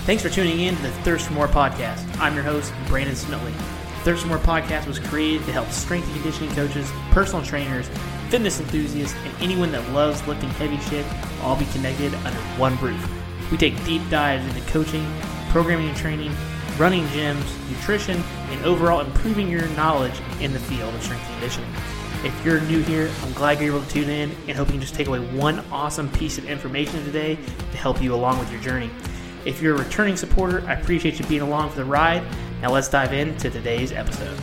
Thanks for tuning in to the Thirst for More podcast. I'm your host, Brandon Smitley. Thirst for More podcast was created to help strength and conditioning coaches, personal trainers, fitness enthusiasts, and anyone that loves lifting heavy shit all be connected under one roof. We take deep dives into coaching, programming and training, running gyms, nutrition, and overall improving your knowledge in the field of strength and conditioning. If you're new here, I'm glad you're able to tune in and hope you can just take away one awesome piece of information today to help you along with your journey. If you're a returning supporter, I appreciate you being along for the ride. Now let's dive into today's episode.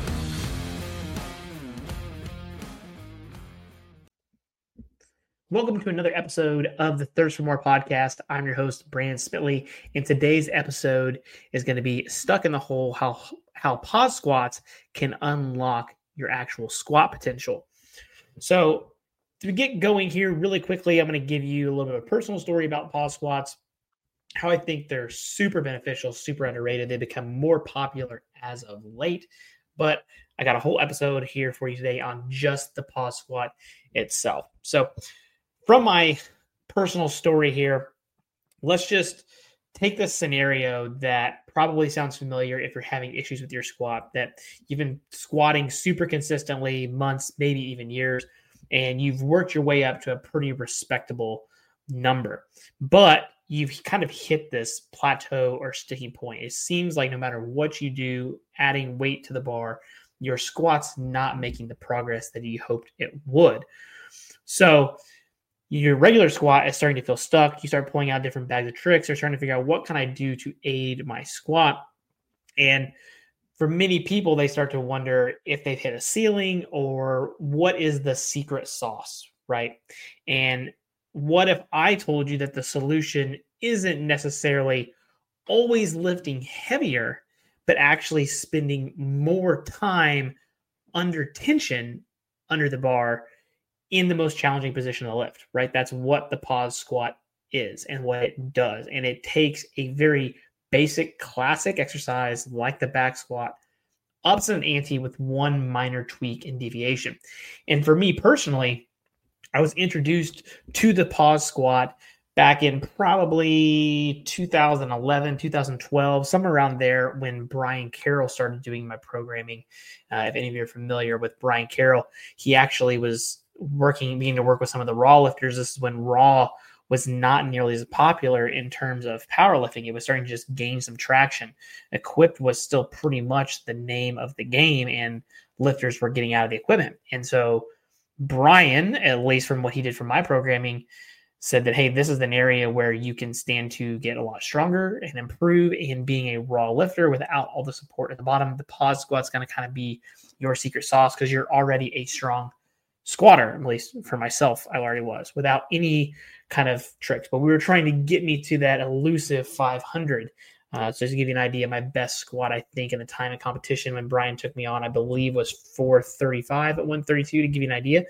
Welcome to another episode of the Thirst for More podcast. I'm your host, Brandon Smitley, and today's episode is going to be Stuck in the Hole, how pause squats can unlock your actual squat potential. So to get going here really quickly, I'm going to give you a little bit of a personal story about pause squats, how I think they're super beneficial, super underrated. They become more popular as of late, but I got a whole episode here for you today on just the pause squat itself. So from my personal story here, let's just take this scenario that probably sounds familiar if you're having issues with your squat, that you've been squatting super consistently, months, maybe even years, and you've worked your way up to a pretty respectable number. But you've kind of hit this plateau or sticking point. It seems like no matter what you do, adding weight to the bar, your squat's not making the progress that you hoped it would. So your regular squat is starting to feel stuck. You start pulling out different bags of tricks. You're trying to figure out what can I do to aid my squat. And for many people, they start to wonder if they've hit a ceiling or what is the secret sauce, right? And what if I told you that the solution isn't necessarily always lifting heavier, but actually spending more time under tension under the bar in the most challenging position to lift, right? That's what the pause squat is and what it does. And it takes a very basic, classic exercise like the back squat, ups an ante with one minor tweak and deviation. And for me personally, I was introduced to the pause squat back in probably 2011, 2012, somewhere around there when Brian Carroll started doing my programming. If any of you are familiar with Brian Carroll, he actually was beginning to work with some of the raw lifters. This is when raw was not nearly as popular in terms of powerlifting. It was starting to just gain some traction. Equipped was still pretty much the name of the game, and lifters were getting out of the equipment. And so Brian, at least from what he did for my programming, said that, hey, this is an area where you can stand to get a lot stronger and improve in being a raw lifter without all the support at the bottom. The pause squat's going to kind of be your secret sauce because you're already a strong squatter, at least for myself, I already was, without any kind of tricks. But we were trying to get me to that elusive 500. So just to give you an idea, my best squat, I think, in the time of competition when Brian took me on, I believe was 435 at 132, to give you an idea.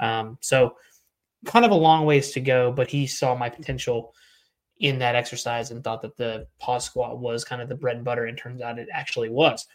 So kind of a long ways to go, but he saw my potential in that exercise and thought that the pause squat was kind of the bread and butter, and turns out it actually was.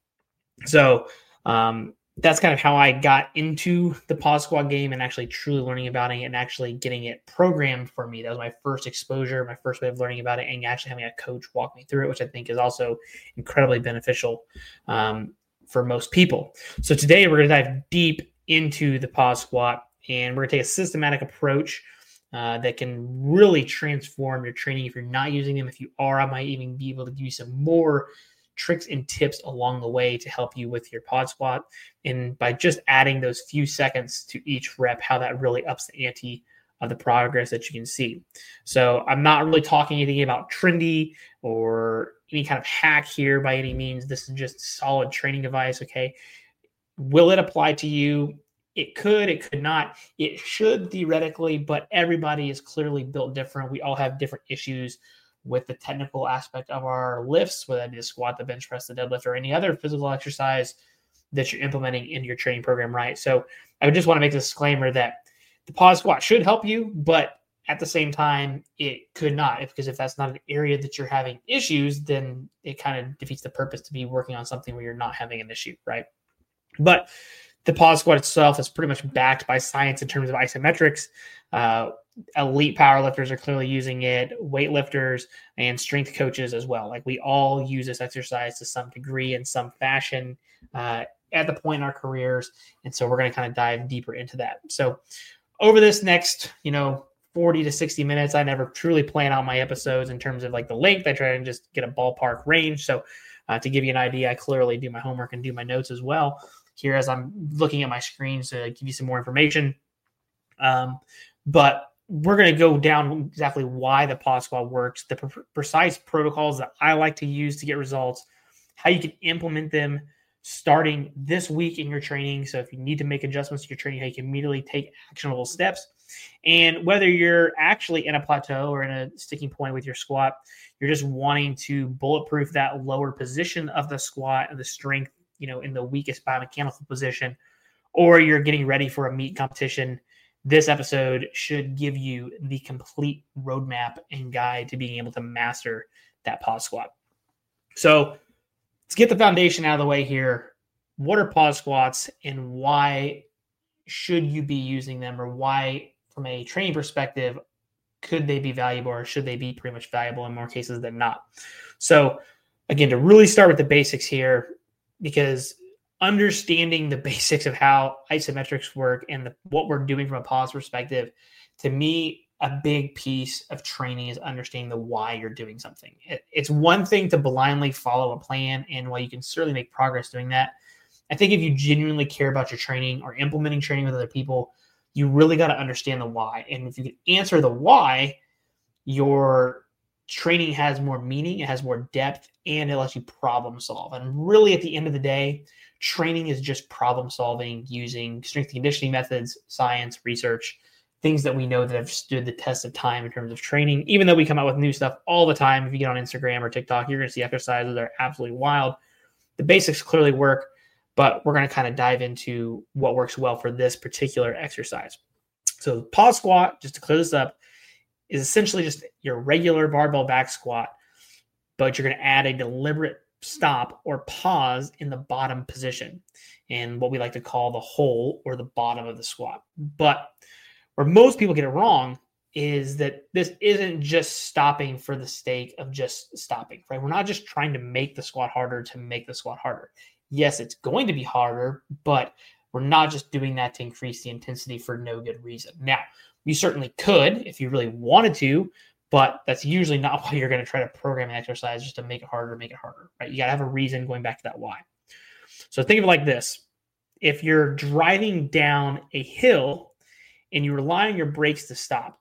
So that's kind of how I got into the pause squat game and actually truly learning about it and actually getting it programmed for me. That was my first exposure, my first way of learning about it, and actually having a coach walk me through it, which I think is also incredibly beneficial for most people. So today we're going to dive deep into the pause squat, and we're going to take a systematic approach that can really transform your training if you're not using them. If you are, I might even be able to give you some more tricks and tips along the way to help you with your pause squat. And by just adding those few seconds to each rep, how that really ups the ante of the progress that you can see. So I'm not really talking anything about trendy or any kind of hack here by any means. This is just a solid training device. Okay. Will it apply to you? It could, it could not. It should theoretically, but everybody is clearly built different. We all have different issues with the technical aspect of our lifts, whether that be the squat, the bench press, the deadlift, or any other physical exercise that you're implementing in your training program, right? So I would just want to make a disclaimer that the pause squat should help you, but at the same time, it could not, because if that's not an area that you're having issues, then it kind of defeats the purpose to be working on something where you're not having an issue, right? But the pause squat itself is pretty much backed by science in terms of isometrics. elite powerlifters are clearly using it, weightlifters and strength coaches as well. Like we all use this exercise to some degree in some fashion at the point in our careers. And so we're going to kind of dive deeper into that. So over this next, 40 to 60 minutes, I never truly plan out my episodes in terms of like the length. I try to just get a ballpark range. So to give you an idea, I clearly do my homework and do my notes as well here as I'm looking at my screen to give you some more information. But we're going to go down exactly why the Pod Squat works, the precise protocols that I like to use to get results, how you can implement them starting this week in your training. So if you need to make adjustments to your training, how you can immediately take actionable steps. And whether you're actually in a plateau or in a sticking point with your squat, you're just wanting to bulletproof that lower position of the squat and the strength, in the weakest biomechanical position, or you're getting ready for a meet competition, this episode should give you the complete roadmap and guide to being able to master that Pod Squat. So let's get the foundation out of the way here. What are Pod Squats and why should you be using them, or why, from a training perspective, could they be valuable, or should they be pretty much valuable in more cases than not? So again, to really start with the basics here, because understanding the basics of how isometrics work and what we're doing from a pause perspective, to me, a big piece of training is understanding the why you're doing something. It's one thing to blindly follow a plan, and while you can certainly make progress doing that, I think if you genuinely care about your training or implementing training with other people, you really got to understand the why. And if you can answer the why, your training has more meaning, it has more depth, and it lets you problem solve. And really, at the end of the day, training is just problem solving using strength and conditioning methods, science, research, things that we know that have stood the test of time in terms of training. Even though we come out with new stuff all the time, if you get on Instagram or TikTok, you're going to see exercises that are absolutely wild. The basics clearly work, but we're going to kind of dive into what works well for this particular exercise. So the Pod Squat, just to clear this up, is essentially just your regular barbell back squat, but you're going to add a deliberate stop or pause in the bottom position, and what we like to call the hole or the bottom of the squat. But where most people get it wrong is that this isn't just stopping for the sake of just stopping, right? We're not just trying to make the squat harder to make the squat harder. Yes, it's going to be harder, but we're not just doing that to increase the intensity for no good reason. Now, you certainly could if you really wanted to, but that's usually not why you're going to try to program an exercise, just to make it harder, right? You got to have a reason going back to that why. So think of it like this. If you're driving down a hill and you rely on your brakes to stop,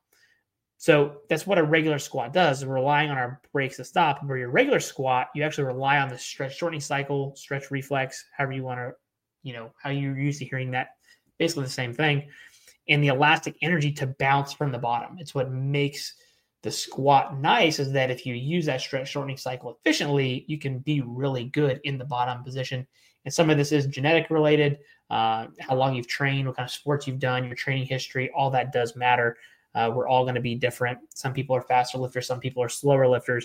so that's what a regular squat does, is relying on our brakes to stop. Where your regular squat, you actually rely on the stretch shortening cycle, stretch reflex, however you want to, how you're used to hearing that, basically the same thing, and the elastic energy to bounce from the bottom. It's what makes the squat nice, is that if you use that stretch shortening cycle efficiently, you can be really good in the bottom position. And some of this is genetic related, how long you've trained, what kind of sports you've done, your training history, all that does matter. We're all going to be different. Some people are faster lifters, some people are slower lifters.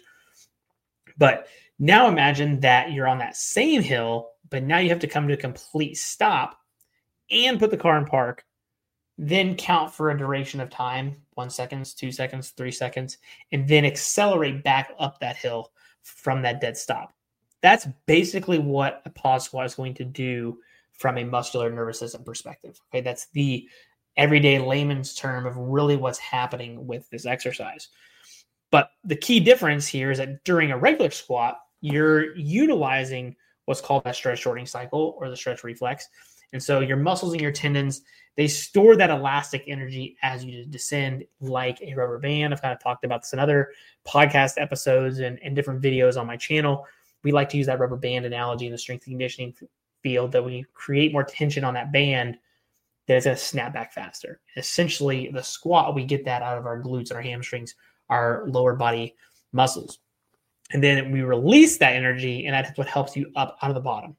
But now imagine that you're on that same hill, but now you have to come to a complete stop and put the car in park, then count for a duration of time, 1 second, 2 seconds, 3 seconds, and then accelerate back up that hill from that dead stop. That's basically what a pause squat is going to do from a muscular nervous system perspective. Okay, that's the everyday layman's term of really what's happening with this exercise. But the key difference here is that during a regular squat, you're utilizing what's called that stretch shortening cycle or the stretch reflex. And so your muscles and your tendons, they store that elastic energy as you descend like a rubber band. I've kind of talked about this in other podcast episodes and different videos on my channel. We like to use that rubber band analogy in the strength and conditioning field, that when you create more tension on that band, that it's going to snap back faster. Essentially, the squat, we get that out of our glutes and our hamstrings, our lower body muscles. And then we release that energy, and that's what helps you up out of the bottom.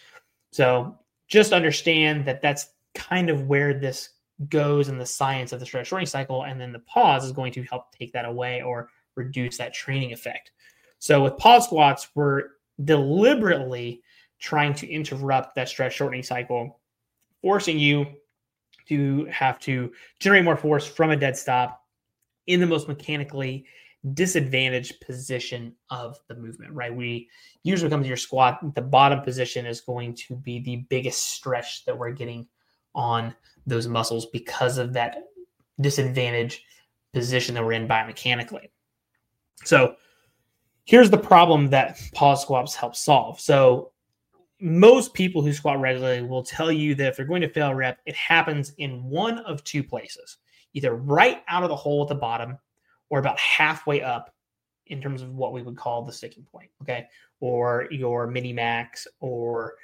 So just understand that that's kind of where this goes in the science of the stretch shortening cycle, and then the pause is going to help take that away or reduce that training effect. So with pause squats, we're deliberately trying to interrupt that stretch shortening cycle, forcing you to have to generate more force from a dead stop in the most mechanically disadvantaged position of the movement, right? We usually come to your squat, the bottom position is going to be the biggest stretch that we're getting on those muscles because of that disadvantage position that we're in biomechanically. So here's the problem that pause squats help solve. So most people who squat regularly will tell you that if they're going to fail a rep, it happens in one of two places, either right out of the hole at the bottom or about halfway up in terms of what we would call the sticking point, okay? Or your mini max or,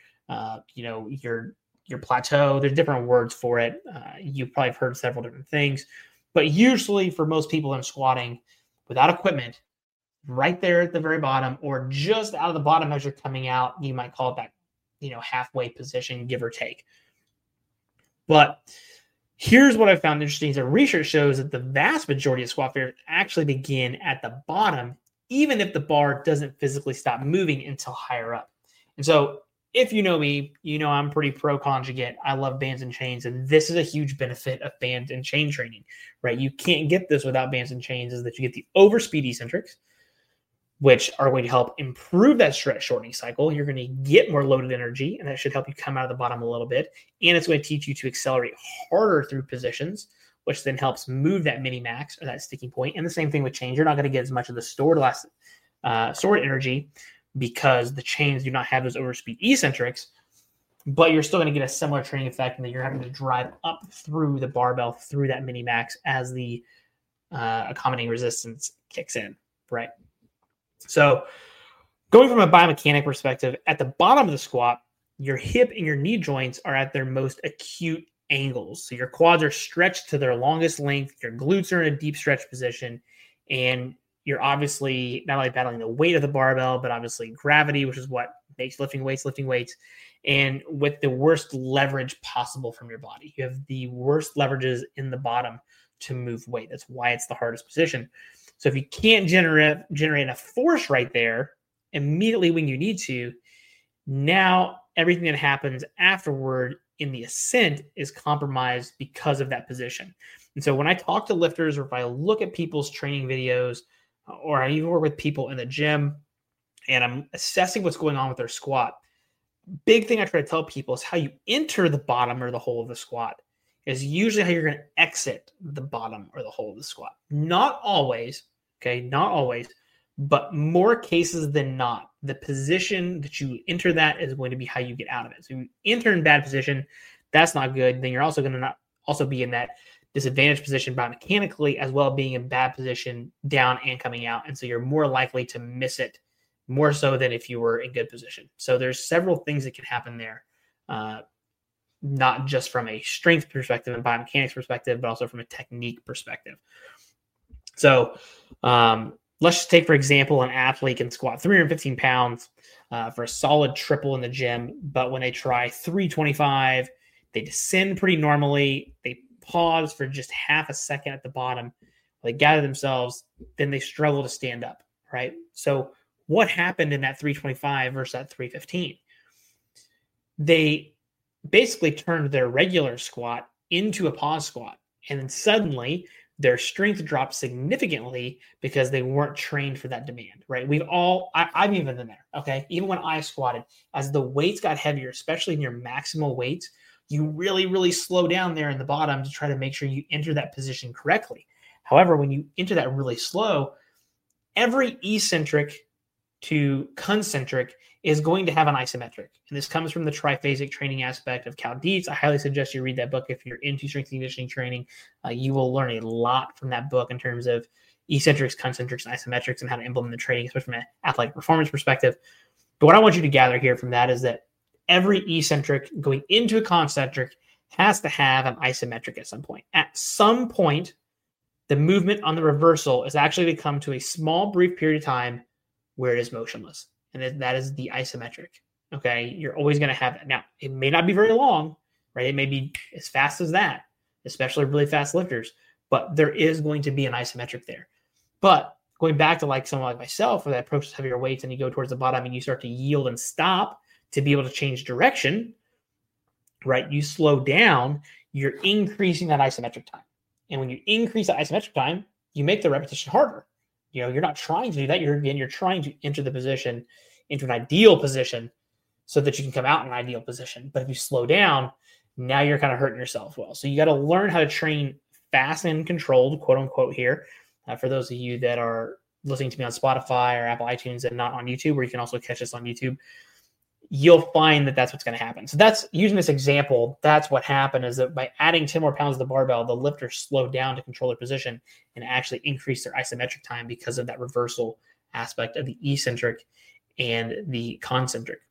your plateau. There's different words for it. You probably have heard several different things. But usually for most people in squatting without equipment, right there at the very bottom or just out of the bottom as you're coming out, you might call it that, halfway position, give or take. But here's what I found interesting is that research shows that the vast majority of squat failures actually begin at the bottom, even if the bar doesn't physically stop moving until higher up. And so if you know me, I'm pretty pro conjugate. I love bands and chains, and this is a huge benefit of band and chain training, right? You can't get this without bands and chains, is that you get the overspeed eccentrics, which are going to help improve that stretch shortening cycle. You're going to get more loaded energy, and that should help you come out of the bottom a little bit. And it's going to teach you to accelerate harder through positions, which then helps move that mini max or that sticking point. And the same thing with chains. You're not going to get as much of the stored energy because the chains do not have those overspeed eccentrics, but you're still going to get a similar training effect in that you're having to drive up through the barbell, through that mini max as the accommodating resistance kicks in, right? So going from a biomechanic perspective, at the bottom of the squat, your hip and your knee joints are at their most acute angles. So your quads are stretched to their longest length, your glutes are in a deep stretch position, and you're obviously not only battling the weight of the barbell, but obviously gravity, which is what makes lifting weights, and with the worst leverage possible from your body. You have the worst leverages in the bottom to move weight. That's why it's the hardest position. So if you can't generate enough force right there immediately when you need to, now everything that happens afterward in the ascent is compromised because of that position. And so when I talk to lifters or if I look at people's training videos or I even work with people in the gym and I'm assessing what's going on with their squat, big thing I try to tell people is how you enter the bottom or the hole of the squat is usually how you're going to exit the bottom or the hole of the squat. Not always, but more cases than not, the position that you enter that is going to be how you get out of it. So you enter in bad position, that's not good. Then you're also going to not also be in that disadvantaged position biomechanically as well, being in bad position down and coming out. And so you're more likely to miss it more so than if you were in good position. So there's several things that can happen there. Not just from a strength perspective and biomechanics perspective, but also from a technique perspective. So let's just take, for example, an athlete can squat 315 pounds for a solid triple in the gym, but when they try 325, they descend pretty normally. They pause for just half a second at the bottom. They gather themselves, then they struggle to stand up, right? So what happened in that 325 versus that 315? They basically turned their regular squat into a pause squat. And then suddenly their strength dropped significantly because they weren't trained for that demand, right? I've even been there, okay? Even when I squatted, as the weights got heavier, especially in your maximal weights, you really, really slow down there in the bottom to try to make sure you enter that position correctly. However, when you enter that really slow, every eccentric to concentric is going to have an isometric. And this comes from the triphasic training aspect of Cal Dietz. I highly suggest you read that book if you're into strength and conditioning training. You will learn a lot from that book in terms of eccentrics, concentrics, and isometrics and how to implement the training, especially from an athletic performance perspective. But what I want you to gather here from that is that every eccentric going into a concentric has to have an isometric at some point. At some point, the movement on the reversal is actually to come to a small, brief period of time where it is motionless. And that is the isometric. Okay. You're always going to have that. Now, it may not be very long, right? It may be as fast as that, especially really fast lifters, but there is going to be an isometric there. But going back to like someone like myself, where that approaches heavier weights and you go towards the bottom and you start to yield and stop to be able to change direction, right? You slow down, you're increasing that isometric time. And when you increase that isometric time, you make the repetition harder. You're not trying to do that. You're trying to enter the position into an ideal position so that you can come out in an ideal position. But if you slow down, now you're kind of hurting yourself. Well, so you got to learn how to train fast and controlled, quote unquote, here. For those of you that are listening to me on Spotify or Apple iTunes and not on YouTube, where you can also catch us on YouTube, you'll find that that's what's going to happen. So that's using this example. That's what happened, is that by adding 10 more pounds to the barbell, the lifter slowed down to control their position and actually increased their isometric time because of that reversal aspect of the eccentric and the concentric.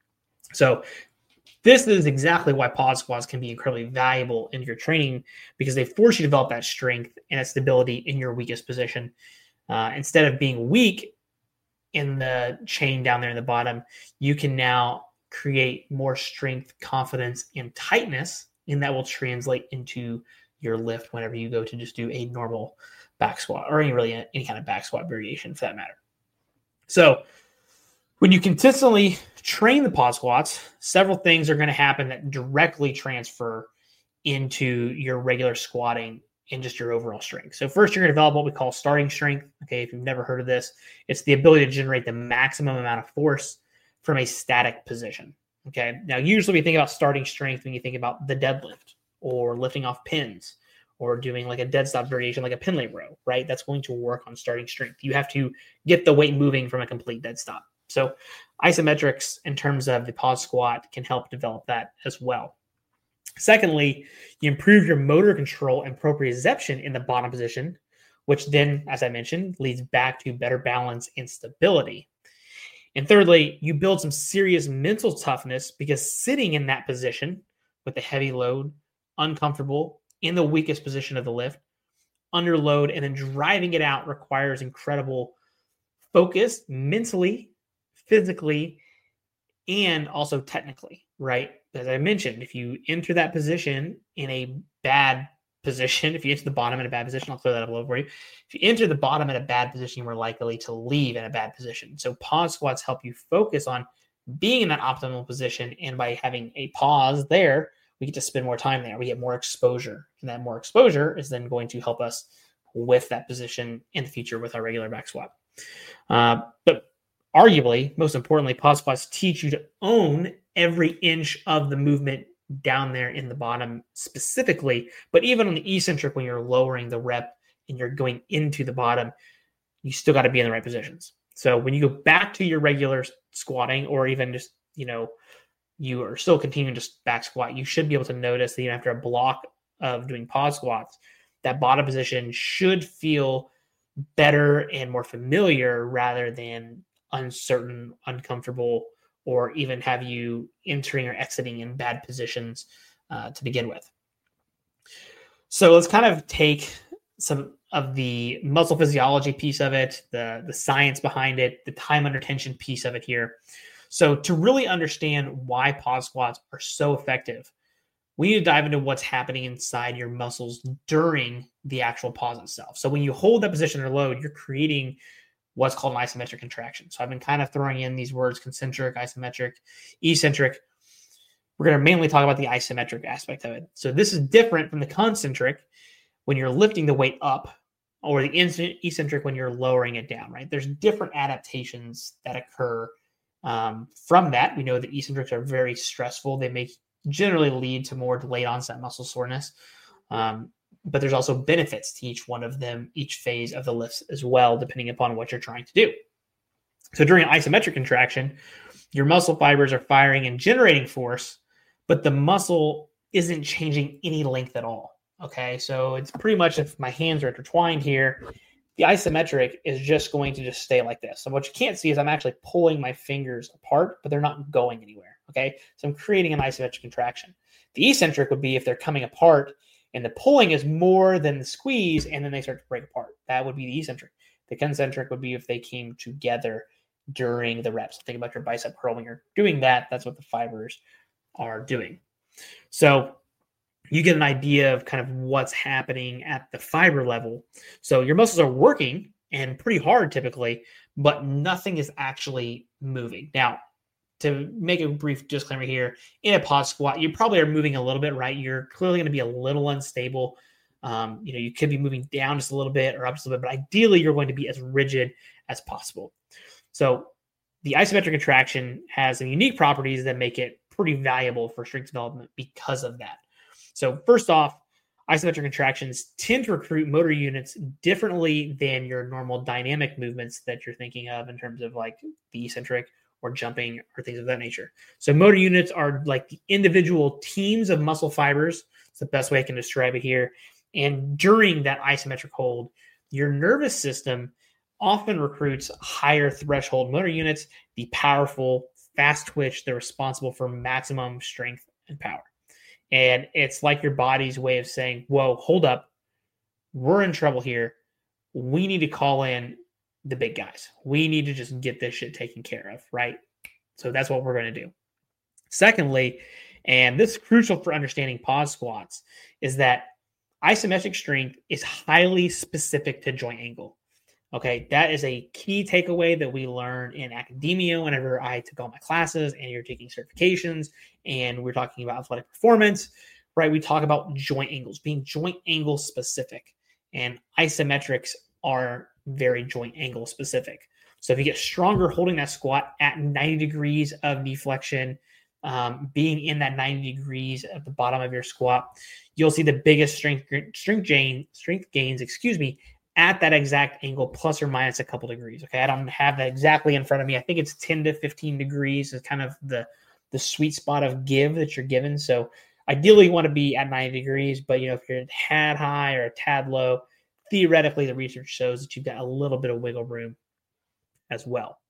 So this is exactly why pause squats can be incredibly valuable in your training, because they force you to develop that strength and that stability in your weakest position. Instead of being weak in the chain down there in the bottom, you can now create more strength, confidence, and tightness, and that will translate into your lift whenever you go to just do a normal back squat, or any kind of back squat variation for that matter. So when you consistently train the pause squats, several things are going to happen that directly transfer into your regular squatting and just your overall strength. So first, you're going to develop what we call starting strength. Okay, if you've never heard of this, it's the ability to generate the maximum amount of force from a static position. Okay, now usually we think about starting strength when you think about the deadlift or lifting off pins or doing like a dead stop variation like a pin leg row, right? That's going to work on starting strength. You have to get the weight moving from a complete dead stop. So isometrics in terms of the pause squat can help develop that as well. Secondly, you improve your motor control and proprioception in the bottom position, which then, as I mentioned, leads back to better balance and stability. And thirdly, you build some serious mental toughness, because sitting in that position with a heavy load, uncomfortable, in the weakest position of the lift, under load, and then driving it out requires incredible focus mentally, physically, and also technically, right? As I mentioned, if you enter that position in a bad position, if you enter the bottom in a bad position, I'll clear that up a little for you. If you enter the bottom in a bad position, you're more likely to leave in a bad position. So pause squats help you focus on being in that optimal position. And by having a pause there, we get to spend more time there. We get more exposure. And that more exposure is then going to help us with that position in the future with our regular back squat. But arguably, most importantly, pause squats teach you to own every inch of the movement down there in the bottom specifically. But even on the eccentric, when you're lowering the rep and you're going into the bottom, you still got to be in the right positions. So when you go back to your regular squatting, or even just, you are still continuing to back squat, you should be able to notice that after a block of doing pause squats, that bottom position should feel better and more familiar rather than uncertain, uncomfortable, or even have you entering or exiting in bad positions to begin with. So let's kind of take some of the muscle physiology piece of it, the science behind it, the time under tension piece of it here. So to really understand why pause squats are so effective, we need to dive into what's happening inside your muscles during the actual pause itself. So when you hold that position or load, you're creating what's called an isometric contraction. So I've been kind of throwing in these words: concentric, isometric, eccentric. We're going to mainly talk about the isometric aspect of it. So this is different from the concentric when you're lifting the weight up, or the eccentric when you're lowering it down, right? There's different adaptations that occur from that. We know that eccentrics are very stressful. They may generally lead to more delayed onset muscle soreness. But there's also benefits to each one of them, each phase of the lifts as well, depending upon what you're trying to do. So during an isometric contraction, your muscle fibers are firing and generating force, but the muscle isn't changing any length at all. Okay, so it's pretty much, if my hands are intertwined here, the isometric is just going to just stay like this. So what you can't see is I'm actually pulling my fingers apart, but they're not going anywhere. Okay, so I'm creating an isometric contraction. The eccentric would be if they're coming apart and the pulling is more than the squeeze, and then they start to break apart. That would be the eccentric. The concentric would be if they came together during the reps. Think about your bicep curl. When you're doing that, that's what the fibers are doing. So you get an idea of kind of what's happening at the fiber level. So your muscles are working, and pretty hard typically, but nothing is actually moving. Now, to make a brief disclaimer here, in a pause squat, you probably are moving a little bit, right? You're clearly going to be a little unstable, You could be moving down just a little bit or up just a little bit, but ideally you're going to be as rigid as possible. So the isometric contraction has some unique properties that make it pretty valuable for strength development because of that. So first off, isometric contractions tend to recruit motor units differently than your normal dynamic movements that you're thinking of in terms of like the eccentric or jumping or things of that nature. So motor units are like the individual teams of muscle fibers. It's the best way I can describe it here. And during that isometric hold, your nervous system often recruits higher threshold motor units, the powerful, fast twitch, they're responsible for maximum strength and power. And it's like your body's way of saying, whoa, hold up. We're in trouble here. We need to call in the big guys. We need to just get this shit taken care of, right? So that's what we're going to do. Secondly, and this is crucial for understanding pause squats, is that isometric strength is highly specific to joint angle. Okay, that is a key takeaway that we learn in academia whenever I took all my classes and you're taking certifications and we're talking about athletic performance, right? We talk about joint angles, being joint angle specific, and isometrics are very joint angle specific. So if you get stronger holding that squat at 90 degrees of deflection, being in that 90 degrees at the bottom of your squat, you'll see the biggest strength gains, at that exact angle, plus or minus a couple degrees. Okay, I don't have that exactly in front of me. I think it's 10 to 15 degrees is kind of the sweet spot of give that you're given. So ideally you want to be at 90 degrees, but if you're a tad high or a tad low, theoretically the research shows that you've got a little bit of wiggle room as well.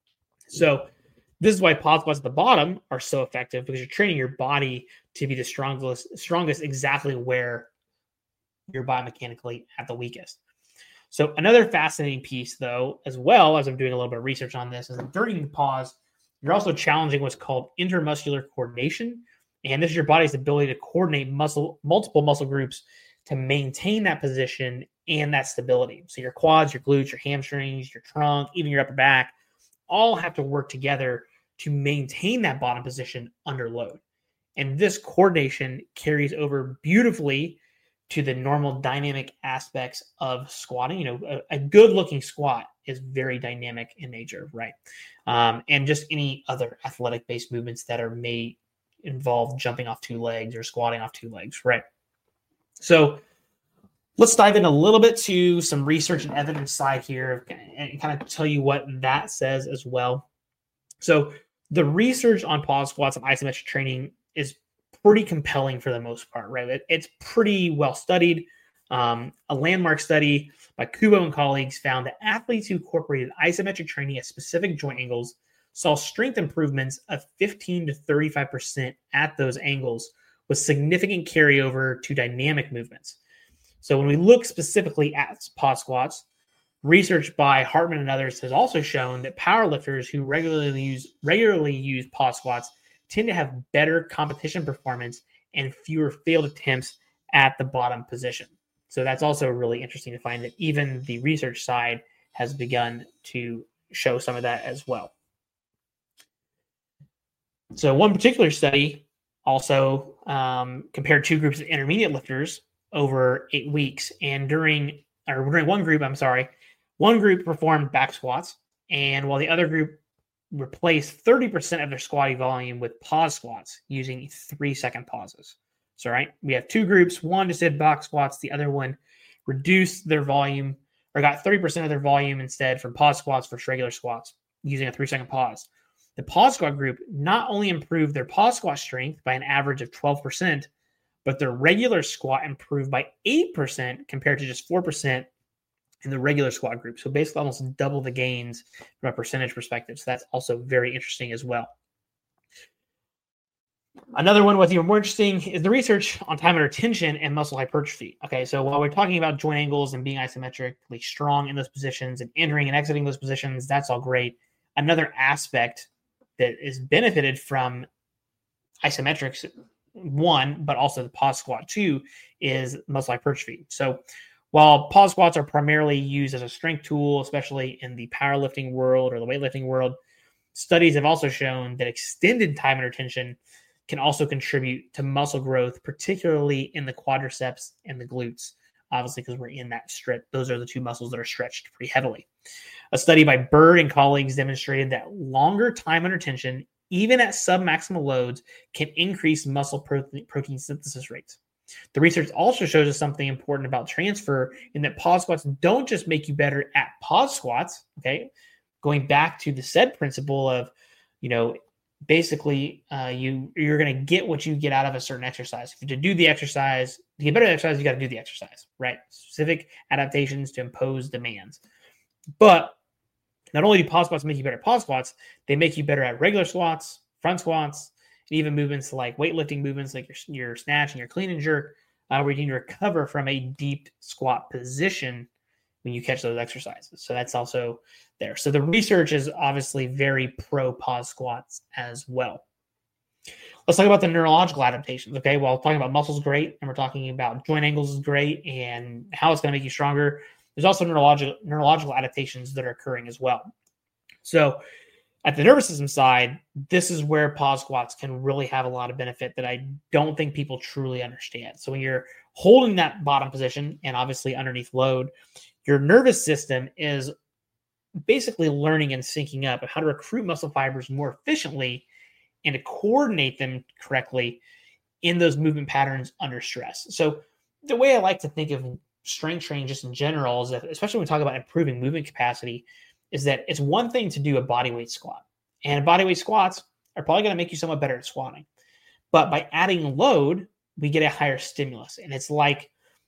So this is why pause squats at the bottom are so effective, because you're training your body to be the strongest exactly where you're biomechanically at the weakest. So another fascinating piece, though, as well as I'm doing a little bit of research on this, is that during the pause, you're also challenging what's called intermuscular coordination. And this is your body's ability to coordinate multiple muscle groups to maintain that position and that stability. So your quads, your glutes, your hamstrings, your trunk, even your upper back, all have to work together to maintain that bottom position under load. And this coordination carries over beautifully to the normal dynamic aspects of squatting. A good looking squat is very dynamic in nature, right? And just any other athletic based movements that may involve jumping off two legs or squatting off two legs, right? So let's dive in a little bit to some research and evidence side here and kind of tell you what that says as well. So the research on pause squats and isometric training is pretty compelling for the most part, right? It's pretty well studied. A landmark study by Kubo and colleagues found that athletes who incorporated isometric training at specific joint angles saw strength improvements of 15 to 35% at those angles, with significant carryover to dynamic movements. So when we look specifically at pause squats, research by Hartman and others has also shown that powerlifters who regularly use pause squats tend to have better competition performance and fewer failed attempts at the bottom position. So that's also really interesting to find that even the research side has begun to show some of that as well. So one particular study also compared two groups of intermediate lifters over 8 weeks. And during one group performed back squats, and while the other group replaced 30% of their squatting volume with pause squats using 3-second pauses. So, right, we have two groups. One just did back squats. The other one reduced their volume or got 30% of their volume instead from pause squats versus regular squats using a 3-second pause. The pause squat group not only improved their pause squat strength by an average of 12%, but their regular squat improved by 8% compared to just 4% in the regular squat group. So basically almost double the gains from a percentage perspective. So that's also very interesting as well. Another one what's even more interesting is the research on time under tension and muscle hypertrophy. Okay, so while we're talking about joint angles and being isometrically strong in those positions and entering and exiting those positions, that's all great. Another aspect that is benefited from isometrics, one, but also the pause squat, two, is muscle hypertrophy. So while pause squats are primarily used as a strength tool, especially in the powerlifting world or the weightlifting world, studies have also shown that extended time under tension can also contribute to muscle growth, particularly in the quadriceps and the glutes. obviously, because we're in that stretch. Those are the two muscles that are stretched pretty heavily. A study by Bird and colleagues demonstrated that longer time under tension, even at submaximal loads, can increase muscle protein synthesis rates. The research also shows us something important about transfer in that pause squats don't just make you better at pause squats, okay? Going back to the SAID principle of, basically you're going to get what you get out of a certain exercise. If to do the exercise, to get better at exercise, you got to do the exercise, right? Specific adaptations to impose demands. But not only do pause squats make you better at pause squats, they make you better at regular squats, front squats, and even movements like weightlifting movements like your snatch and your clean and jerk, where you need to recover from a deep squat position when you catch those exercises. So that's also there. So the research is obviously very pro pause squats as well. Let's talk about the neurological adaptations. Okay, well, talking about muscles is great, and we're talking about joint angles is great, and how it's going to make you stronger. There's also neurological adaptations that are occurring as well. So at the nervous system side, this is where pause squats can really have a lot of benefit that I don't think people truly understand. So when you're holding that bottom position and obviously underneath load, your nervous system is basically learning and syncing up of how to recruit muscle fibers more efficiently and to coordinate them correctly in those movement patterns under stress. So the way I like to think of strength training just in general is that, especially when we talk about improving movement capacity, is that it's one thing to do a bodyweight squat. And bodyweight squats are probably going to make you somewhat better at squatting. But by adding load, we get a higher stimulus. And it's like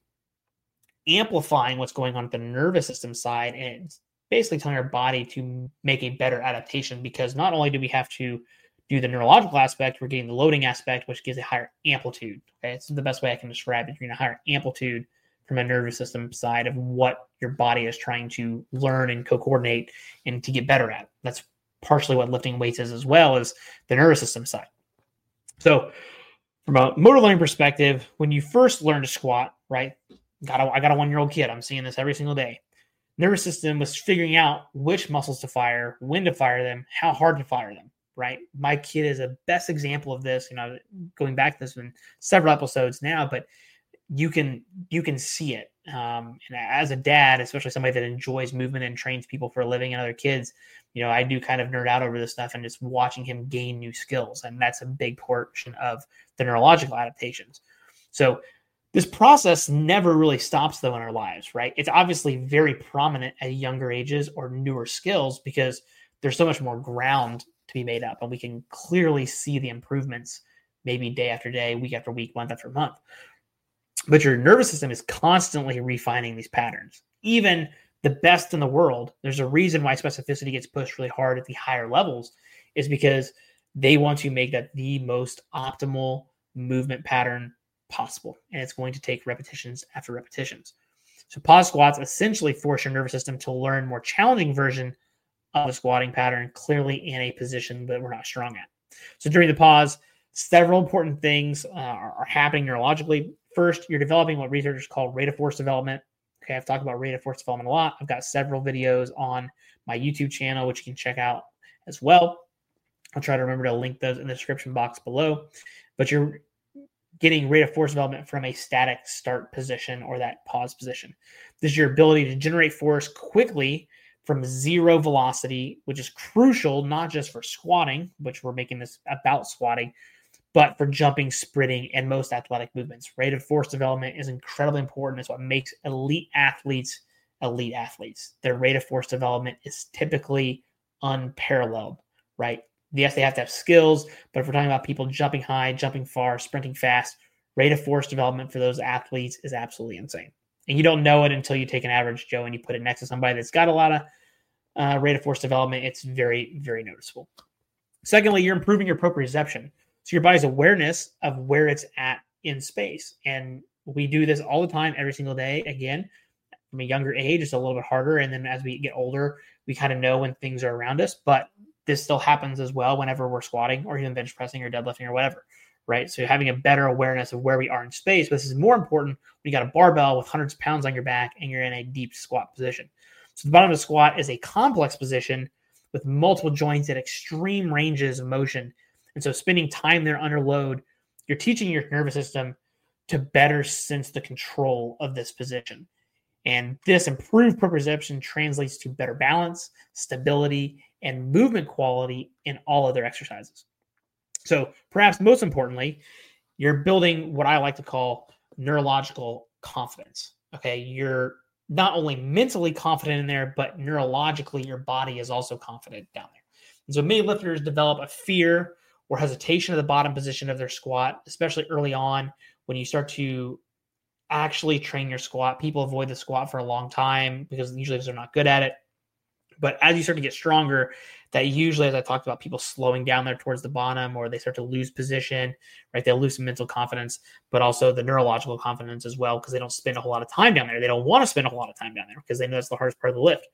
amplifying what's going on at the nervous system side, and it's basically telling our body to make a better adaptation, because not only do we have to do the neurological aspect, we're getting the loading aspect, which gives a higher amplitude. Okay, it's the best way I can describe it. You're getting a higher amplitude from a nervous system side of what your body is trying to learn and co-coordinate and to get better at. That's partially what lifting weights is, as well as the nervous system side. So from a motor learning perspective, when you first learn to squat, right? I got a 1-year-old kid. I'm seeing this every single day. Nervous system was figuring out which muscles to fire, when to fire them, how hard to fire them, right? My kid is a best example of this. Going back to this in several episodes now, but you can see it. And as a dad, especially somebody that enjoys movement and trains people for a living and other kids, I do kind of nerd out over this stuff and just watching him gain new skills. And that's a big portion of the neurological adaptations. So this process never really stops, though, in our lives, right? It's obviously very prominent at younger ages or newer skills because there's so much more ground to be made up. And we can clearly see the improvements maybe day after day, week after week, month after month. But your nervous system is constantly refining these patterns. Even the best in the world, there's a reason why specificity gets pushed really hard at the higher levels, is because they want to make that the most optimal movement pattern possible. And it's going to take repetitions after repetitions. So pause squats essentially force your nervous system to learn more challenging version of a squatting pattern, clearly in a position that we're not strong at. So during the pause, several important things are happening neurologically. First, you're developing what researchers call rate of force development. Okay, I've talked about rate of force development a lot. I've got several videos on my YouTube channel, which you can check out as well. I'll try to remember to link those in the description box below. But you're getting rate of force development from a static start position or that pause position. This is your ability to generate force quickly from zero velocity, which is crucial not just for squatting, which we're making this about squatting, but for jumping, sprinting, and most athletic movements. Rate of force development is incredibly important. It's what makes elite athletes. Their rate of force development is typically unparalleled, right? Yes, they have to have skills, but if we're talking about people jumping high, jumping far, sprinting fast, rate of force development for those athletes is absolutely insane. And you don't know it until you take an average Joe and you put it next to somebody that's got a lot of rate of force development. It's very, very noticeable. Secondly, you're improving your proprioception. So your body's awareness of where it's at in space. And we do this all the time, every single day. Again, from a younger age, it's a little bit harder. And then as we get older, we kind of know when things are around us. But this still happens as well whenever we're squatting or even bench pressing or deadlifting or whatever, right? So having a better awareness of where we are in space. But this is more important when you got a barbell with hundreds of pounds on your back and you're in a deep squat position. So the bottom of the squat is a complex position with multiple joints at extreme ranges of motion. And so spending time there under load, you're teaching your nervous system to better sense the control of this position. And this improved proprioception translates to better balance, stability, and movement quality in all other exercises. So perhaps most importantly, you're building what I like to call neurological confidence. Okay. You're not only mentally confident in there, but neurologically, your body is also confident down there. And so many lifters develop a fear or hesitation of the bottom position of their squat, especially early on when you start to actually train your squat. People avoid the squat for a long time because usually they're not good at it. But as you start to get stronger, that usually, as I talked about, people slowing down there towards the bottom, or they start to lose position, right? They'll lose some mental confidence, but also the neurological confidence as well, because they don't spend a whole lot of time down there. They don't want to spend a whole lot of time down there because they know it's the hardest part of the lift.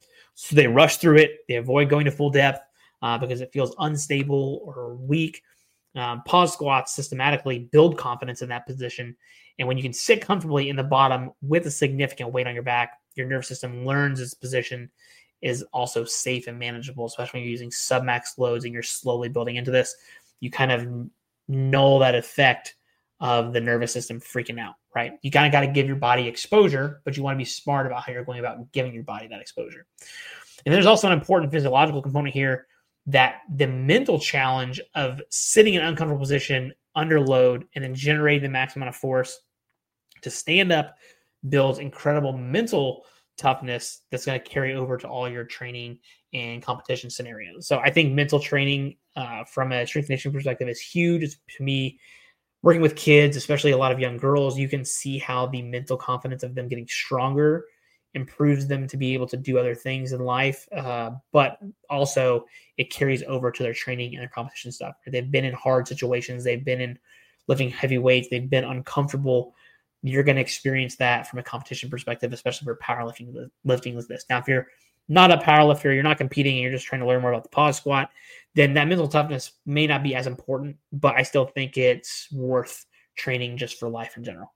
So they rush through it. They avoid going to full depth because it feels unstable or weak. Pause squats systematically build confidence in that position. And when you can sit comfortably in the bottom with a significant weight on your back, your nervous system learns its position is also safe and manageable, especially when you're using submax loads and you're slowly building into this. You kind of know that effect of the nervous system freaking out, right? You kind of got to give your body exposure, but you want to be smart about how you're going about giving your body that exposure. And there's also an important physiological component here, that the mental challenge of sitting in an uncomfortable position under load and then generating the maximum amount of force to stand up builds incredible mental toughness that's going to carry over to all your training and competition scenarios. So I think mental training from a strength and conditioning perspective is huge. It's, to me, working with kids, especially a lot of young girls, you can see how the mental confidence of them getting stronger improves them to be able to do other things in life. But also it carries over to their training and their competition stuff. They've been in hard situations. They've been in lifting heavy weights. They've been uncomfortable. You're going to experience that from a competition perspective, especially for powerlifting lifting with this. Now, if you're not a powerlifter, you're not competing, and you're just trying to learn more about the pause squat, then that mental toughness may not be as important, but I still think it's worth training just for life in general.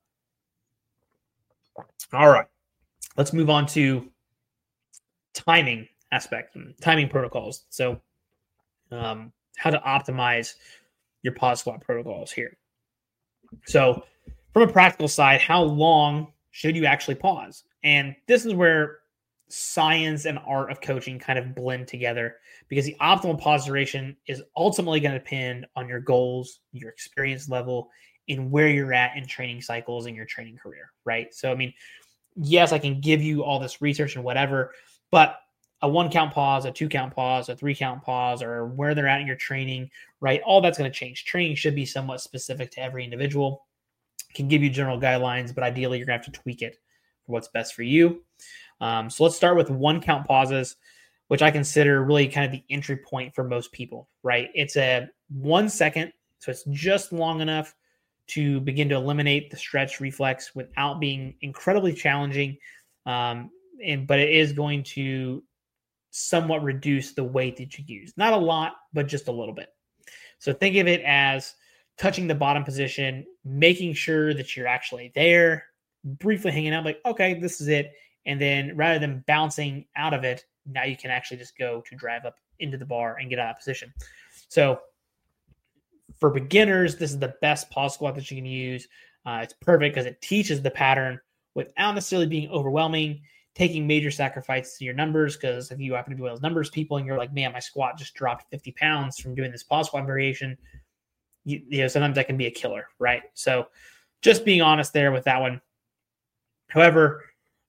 All right. Let's move on to timing aspect and timing protocols. So how to optimize your pause squat protocols here. So from a practical side, how long should you actually pause? And this is where science and art of coaching kind of blend together, because the optimal pause duration is ultimately going to depend on your goals, your experience level, and where you're at in training cycles in your training career, right? So, I mean, yes, I can give you all this research and whatever, but a 1 count pause, a 2 count pause, a 3 count pause, or where they're at in your training, right? All that's going to change. Training should be somewhat specific to every individual. Can give you general guidelines, but ideally you're going to have to tweak it for what's best for you. So let's start with 1 count pauses, which I consider really kind of the entry point for most people, right? It's a 1 second. So it's just long enough to begin to eliminate the stretch reflex without being incredibly challenging. But it is going to somewhat reduce the weight that you use. Not a lot, but just a little bit. So think of it as touching the bottom position, making sure that you're actually there, briefly hanging out, like, okay, this is it. And then rather than bouncing out of it, now you can actually just go to drive up into the bar and get out of position. So for beginners, this is the best pause squat that you can use. It's perfect because it teaches the pattern without necessarily being overwhelming, taking major sacrifice to your numbers. Because if you happen to be one of those numbers people and you're like, man, my squat just dropped 50 pounds from doing this pause squat variation, you know, sometimes that can be a killer, right? So just being honest there with that one. However,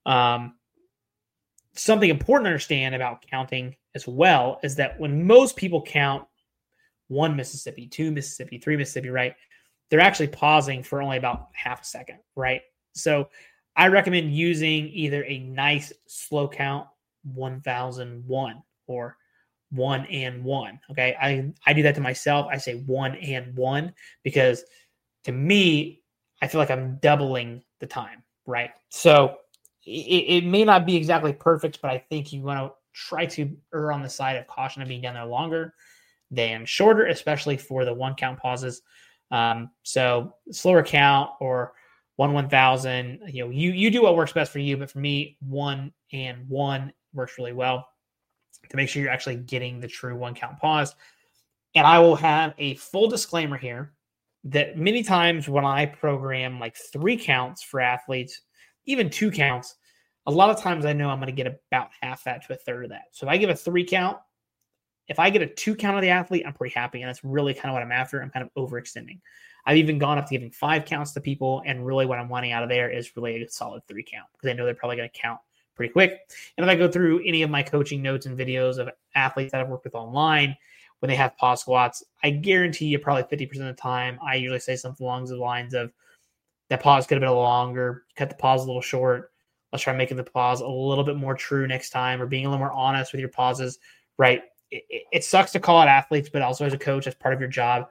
something important to understand about counting as well is that when most people count 1 Mississippi, 2 Mississippi, 3 Mississippi, right, they're actually pausing for only about half a second, right? So I recommend using either a nice slow count, 1001 or 1 and 1. Okay. I do that to myself. I say 1 and 1 because to me, I feel like I'm doubling the time, right? So it may not be exactly perfect, but I think you want to try to err on the side of caution of being down there longer than shorter, especially for the 1 count pauses. So slower count or 1/1000, you know, you do what works best for you, but for me, 1 and 1 works really well to make sure you're actually getting the true 1 count pause. And I will have a full disclaimer here that many times when I program like 3 counts for athletes, even 2 counts, a lot of times I know I'm going to get about half that to a third of that. So if I give a 3 count, if I get a 2 count of the athlete, I'm pretty happy. And that's really kind of what I'm after. I'm kind of overextending. I've even gone up to giving 5 counts to people. And really what I'm wanting out of there is really a solid 3 count because I know they're probably going to count pretty quick. And if I go through any of my coaching notes and videos of athletes that I've worked with online, when they have pause squats, I guarantee you probably 50% of the time, I usually say something along the lines of that pause could have been a little longer, cut the pause a little short. Let's try making the pause a little bit more true next time or being a little more honest with your pauses, right? It sucks to call out athletes, but also as a coach, that's part of your job.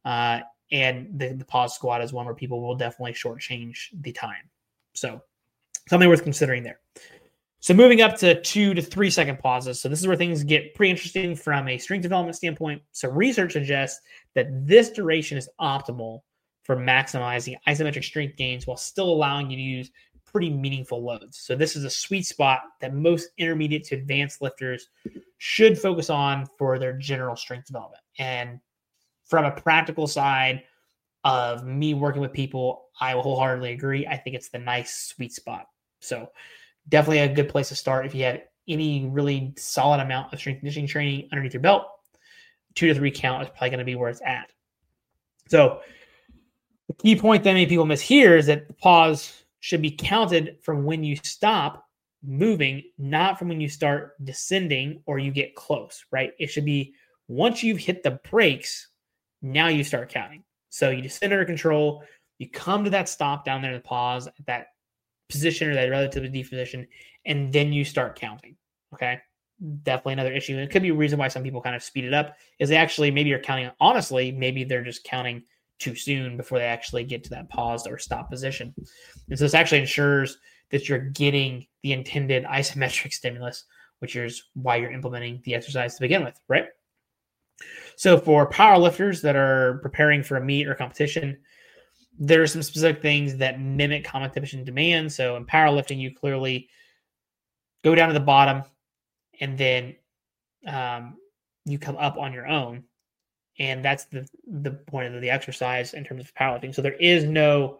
And the pause squat is one where people will definitely shortchange the time. So something worth considering there. So moving up to 2 to 3 second pauses. So this is where things get pretty interesting from a strength development standpoint. So research suggests that this duration is optimal for maximizing isometric strength gains while still allowing you to use pretty meaningful loads. So this is a sweet spot that most intermediate to advanced lifters should focus on for their general strength development. And from a practical side of me working with people, I will wholeheartedly agree. I think it's the nice sweet spot. So definitely a good place to start if you have any really solid amount of strength conditioning training underneath your belt. 2 to 3 count is probably going to be where it's at. So the key point that many people miss here is that the pause should be counted from when you stop moving, not from when you start descending or you get close, right? It should be once you've hit the brakes, now you start counting. So you descend under control, you come to that stop down there in the pause at that position or that relatively deep position, and then you start counting, okay? Definitely another issue. And it could be a reason why some people kind of speed it up is they actually maybe are counting, honestly, maybe they're just counting too soon before they actually get to that paused or stop position. And so this actually ensures that you're getting the intended isometric stimulus, which is why you're implementing the exercise to begin with, right? So for power lifters that are preparing for a meet or competition, there are some specific things that mimic competition demand. So in powerlifting, you clearly go down to the bottom and then you come up on your own. And that's the point of the exercise in terms of powerlifting. So there is no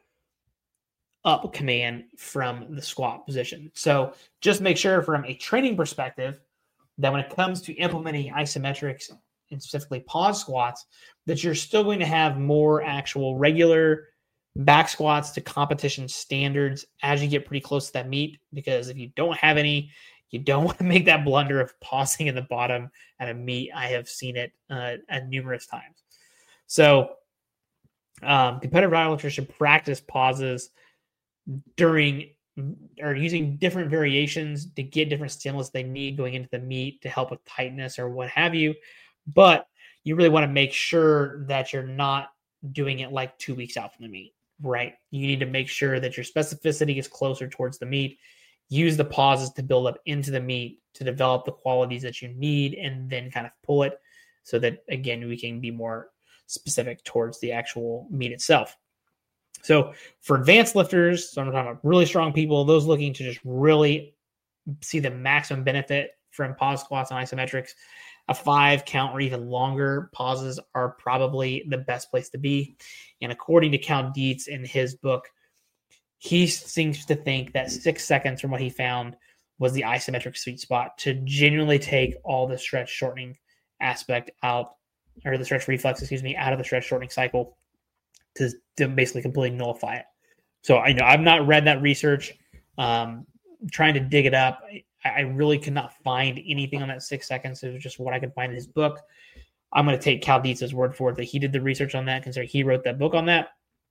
up command from the squat position. So just make sure from a training perspective that when it comes to implementing isometrics and specifically pause squats, that you're still going to have more actual regular back squats to competition standards as you get pretty close to that meet. Because if you don't have any, you don't want to make that blunder of pausing in the bottom at a meet. I have seen it numerous times. So competitive powerlifters should practice pauses during or using different variations to get different stimulus they need going into the meet to help with tightness or what have you. But you really want to make sure that you're not doing it like 2 weeks out from the meet, right? You need to make sure that your specificity is closer towards the meet. Use the pauses to build up into the meet to develop the qualities that you need and then kind of pull it so that, again, we can be more specific towards the actual meet itself. So for advanced lifters, so I'm talking about really strong people, those looking to just really see the maximum benefit from pause squats and isometrics, a 5 count or even longer pauses are probably the best place to be. And according to Cal Dietz in his book, he seems to think that 6 seconds from what he found was the isometric sweet spot to genuinely take all the stretch shortening aspect out, or the stretch reflex, out of the stretch shortening cycle to basically completely nullify it. So I know I've not read that research, trying to dig it up. I really could not find anything on that 6 seconds. It was just what I could find in his book. I'm going to take Cal Dietz's word for it that he did the research on that, considering he wrote that book on that.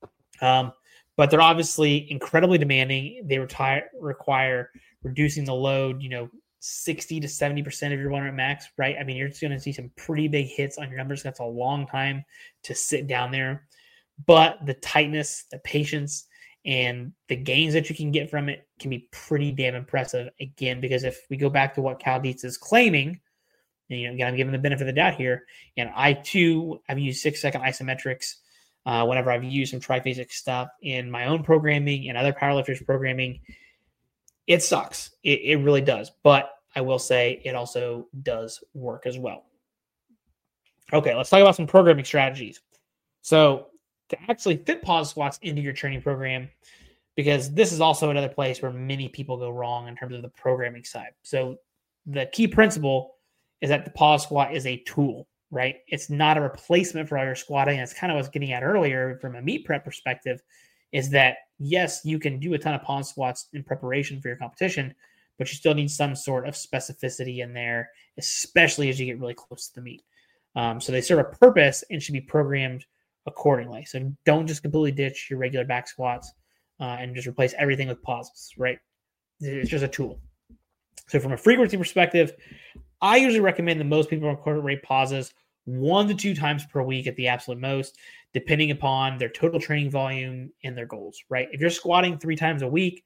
But they're obviously incredibly demanding. They require reducing the load, 60 to 70% of your 1 rep max, right? I mean, you're just going to see some pretty big hits on your numbers. That's a long time to sit down there. But the tightness, the patience, and the gains that you can get from it can be pretty damn impressive. Again, because if we go back to what Cal Dietz is claiming, and again, I'm giving the benefit of the doubt here, and I too have used 6 second isometrics whenever I've used some triphasic stuff in my own programming and other powerlifters programming. It sucks. It really does. But I will say it also does work as well. Okay, let's talk about some programming strategies. So to actually fit pause squats into your training program, because this is also another place where many people go wrong in terms of the programming side. So the key principle is that the pause squat is a tool, right? It's not a replacement for all your squatting. That's kind of what I was getting at earlier from a meet prep perspective, is that yes, you can do a ton of pause squats in preparation for your competition, but you still need some sort of specificity in there, especially as you get really close to the meet. So they serve a purpose and should be programmed accordingly. So don't just completely ditch your regular back squats and just replace everything with pauses, right? It's just a tool. So from a frequency perspective, I usually recommend that most people incorporate pauses 1 to 2 times per week at the absolute most, depending upon their total training volume and their goals, right? If you're squatting 3 times a week,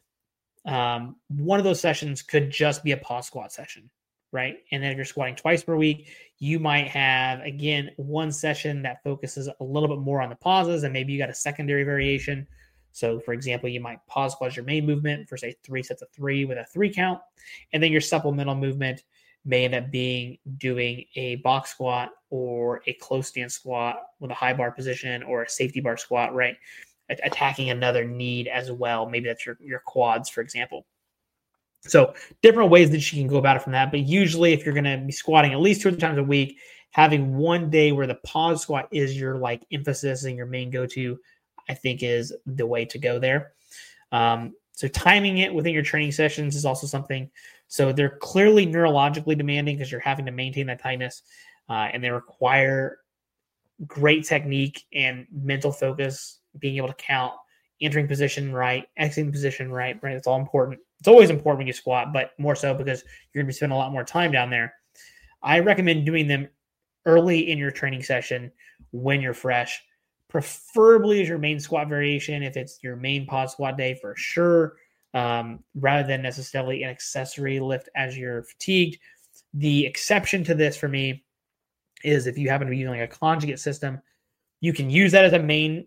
one of those sessions could just be a pause squat session, right? And then if you're squatting twice per week, you might have, again, one session that focuses a little bit more on the pauses, and maybe you got a secondary variation. So, for example, you might pause squat as your main movement for, say, 3 sets of 3 with a 3 count. And then your supplemental movement may end up being doing a box squat or a close stance squat with a high bar position or a safety bar squat, right? Attacking another need as well. Maybe that's your quads, for example. So different ways that you can go about it from that. But usually if you're going to be squatting at least 2 times a week, having one day where the pause squat is your like emphasis and your main go-to, I think is the way to go there. So timing it within your training sessions is also something. So they're clearly neurologically demanding because you're having to maintain that tightness, and they require great technique and mental focus, being able to count, entering position right, exiting position right? It's all important. It's always important when you squat, but more so because you're going to be spending a lot more time down there. I recommend doing them early in your training session when you're fresh, preferably as your main squat variation if it's your main pause squat day for sure, rather than necessarily an accessory lift as you're fatigued. The exception to this for me is if you happen to be using like a conjugate system, you can use that as a main